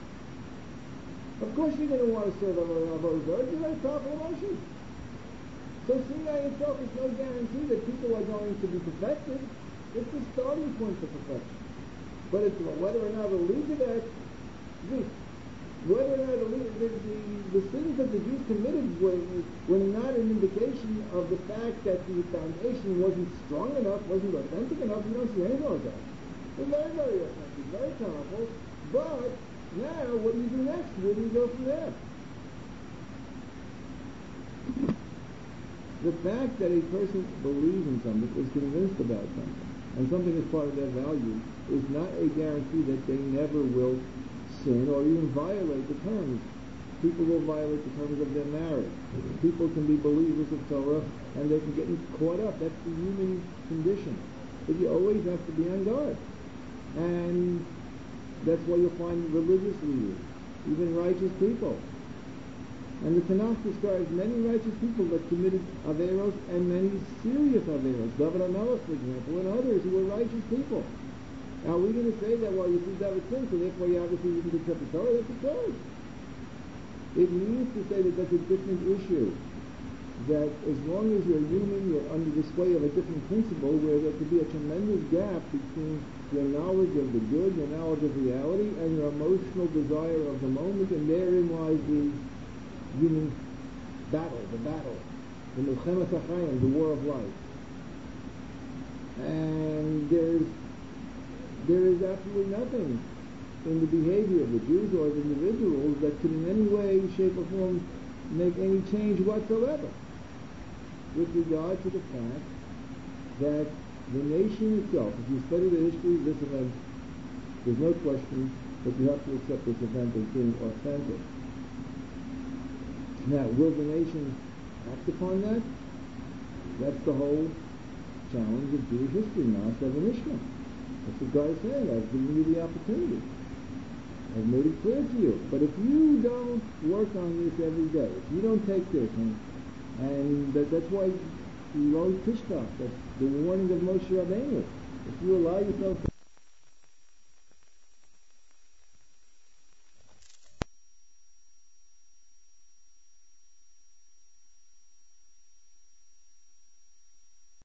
Of course you're going to want to serve Avodah Zarah. You're going to powerful emotions. So Sinai itself is no guarantee that people are going to be perfected. It's the starting point for perfection. But it's whether or not it'll lead to that, Whether or not the sins that the Jews committed were not an indication of the fact that the foundation wasn't strong enough, wasn't authentic enough. You don't see anything like that. It's very, very authentic, very powerful. But now, what do you do next? Where do you go from there? The fact that a person believes in something, is convinced about something, and something is part of their value, is not a guarantee that they never will sin or even violate the terms. People will violate the terms of their marriage. People can be believers of Torah and they can get caught up. That's the human condition. But you always have to be on guard. And that's why you'll find religious leaders, even righteous people. And the Tanakh describes many righteous people that committed Averos and many serious Averos. David HaMelech, for example, and others who were righteous people. Now, are we going to say that, well, you see David sin, so therefore you obviously didn't accept the Torah? That's absurd. It means to say that that's a different issue. That as long as you're human, you're under the sway of a different principle where there could be a tremendous gap between your knowledge of the good, your knowledge of reality, and your emotional desire of the moment, and therein lies the human battle, the Milchemas HaChaim, the war of life. And there is absolutely nothing in the behavior of the Jews or the individuals that could in any way, shape, or form make any change whatsoever with regard to the fact that the nation itself, if you study the history of this event, there's no question that you have to accept this event as being authentic. Now, will the nation act upon that? That's the whole challenge of Jewish history, Na'aseh v'Nishma. That's what God is saying. I've given you the opportunity. I've made it clear to you. But if you don't work on this every day, if you don't take this, and that's why you wrote Tishtach, that's the warning of Moshe Rabbeinu. If you allow yourself to